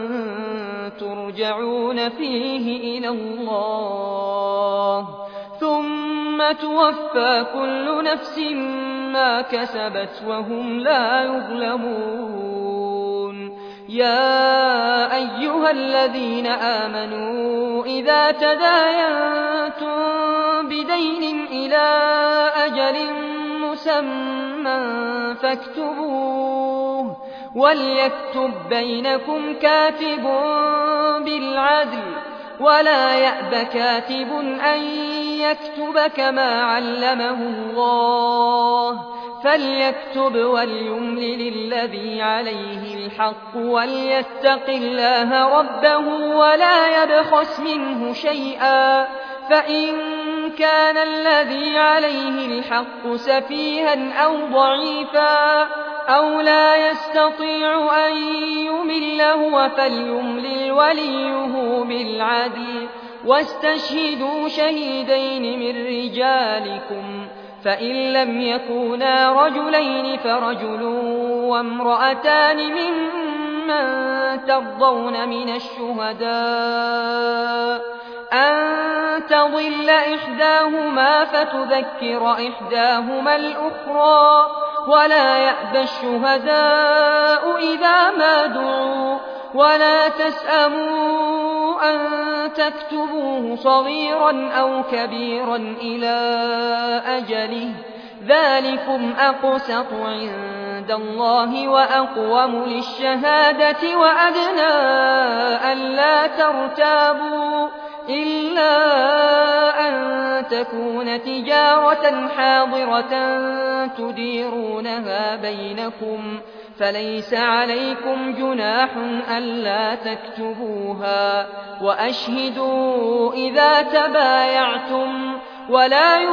ترجعون فيه إلى الله ثم توفى كل نفس ما كسبت وهم لا يظلمون يا أيها الذين آمنوا إذا تداينتم بدين إلى أجل مسمى فاكتبوه وليكتب بينكم كاتب بالعدل ولا يأب كاتب أن يكتب كما علمه الله فليكتب وليملل الذي عليه الحق وليتق الله ربه ولا يبخس منه شيئا فإن كان الذي عليه الحق سفيها أو ضعيفا أو لا يستطيع أن يمل هو فليملل وليه بالعدل واستشهدوا شهيدين من رجالكم فإن لم يكونا رجلين فرجل وامرأتان ممن ترضون من الشهداء أن تضل إحداهما فتذكر إحداهما الأخرى ولا يأبى الشهداء إذا ما دعوا ولا تسأموا أن تكتبوه صغيرا أو كبيرا إلى أجله ذلكم أقسط عند الله وأقوم للشهادة وأدنى ألا ترتابوا إلا أن تكون تجارة حاضرة تديرونها بينكم فليس عليكم جناح ألا تكتبوها وأشهدوا إذا تبايعتم ولا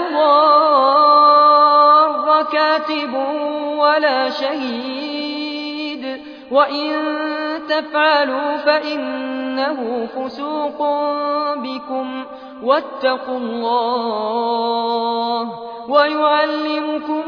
يضار كاتب ولا شهيد وإن تفعلوا فإنه فسوق بكم واتقوا الله ويعلمكم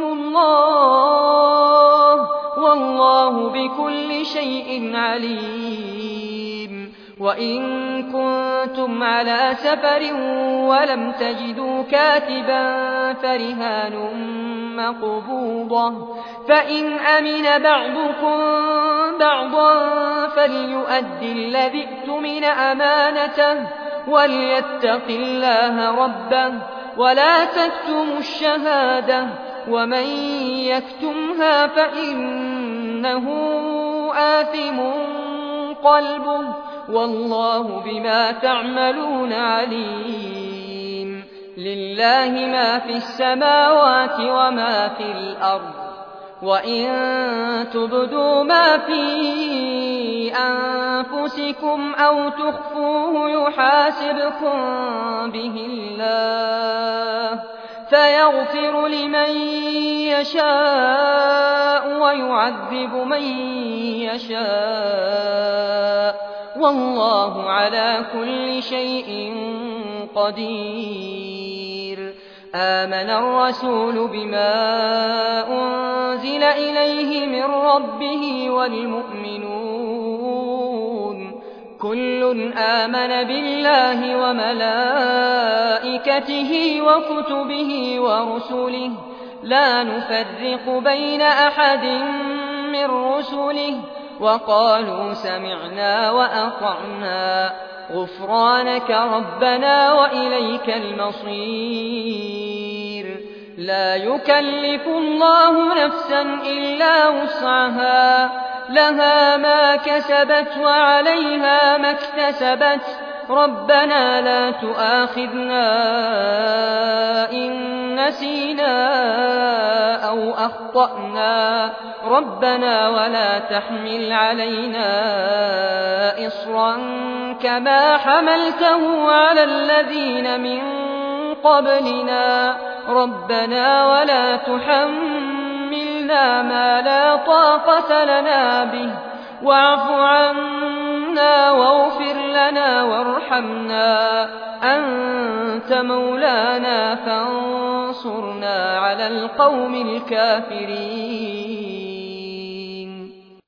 الله والله بكل شيء عليم وإن كنتم على سفر ولم تجدوا كاتبا فرهان مقبوضة فإن أمن بعضكم بعضا فليؤدي الذي اؤتمن أمانته وليتق الله ربه ولا تكتموا الشهادة ومن يكتمها فإنه آثم قلبه والله بما تعملون عليم لله ما في السماوات وما في الأرض وإن تبدوا ما في أنفسكم أو تخفوه يحاسبكم به الله فيغفر لمن يشاء ويعذب من يشاء والله على كل شيء قدير آمن الرسول بما أنزل إليه من ربه والمؤمنون كل آمن بالله وملائكته وكتبه ورسله لا نفرق بين أحد من رسله وقالوا سمعنا وأطعنا غفرانك ربنا وإليك المصير لا يكلف الله نفسا إلا وسعها لها ما كسبت وعليها ما اكتسبت ربنا لا تؤاخذنا إن نسينا أو أخطأنا ربنا ولا تحمل علينا إصرا كما حملته على الذين من قبلنا ربنا ولا تحملنا ما لا طاقة لنا به واعف عنا واغفر لنا وارحمنا أنت مولانا فانصرنا على القوم الكافرين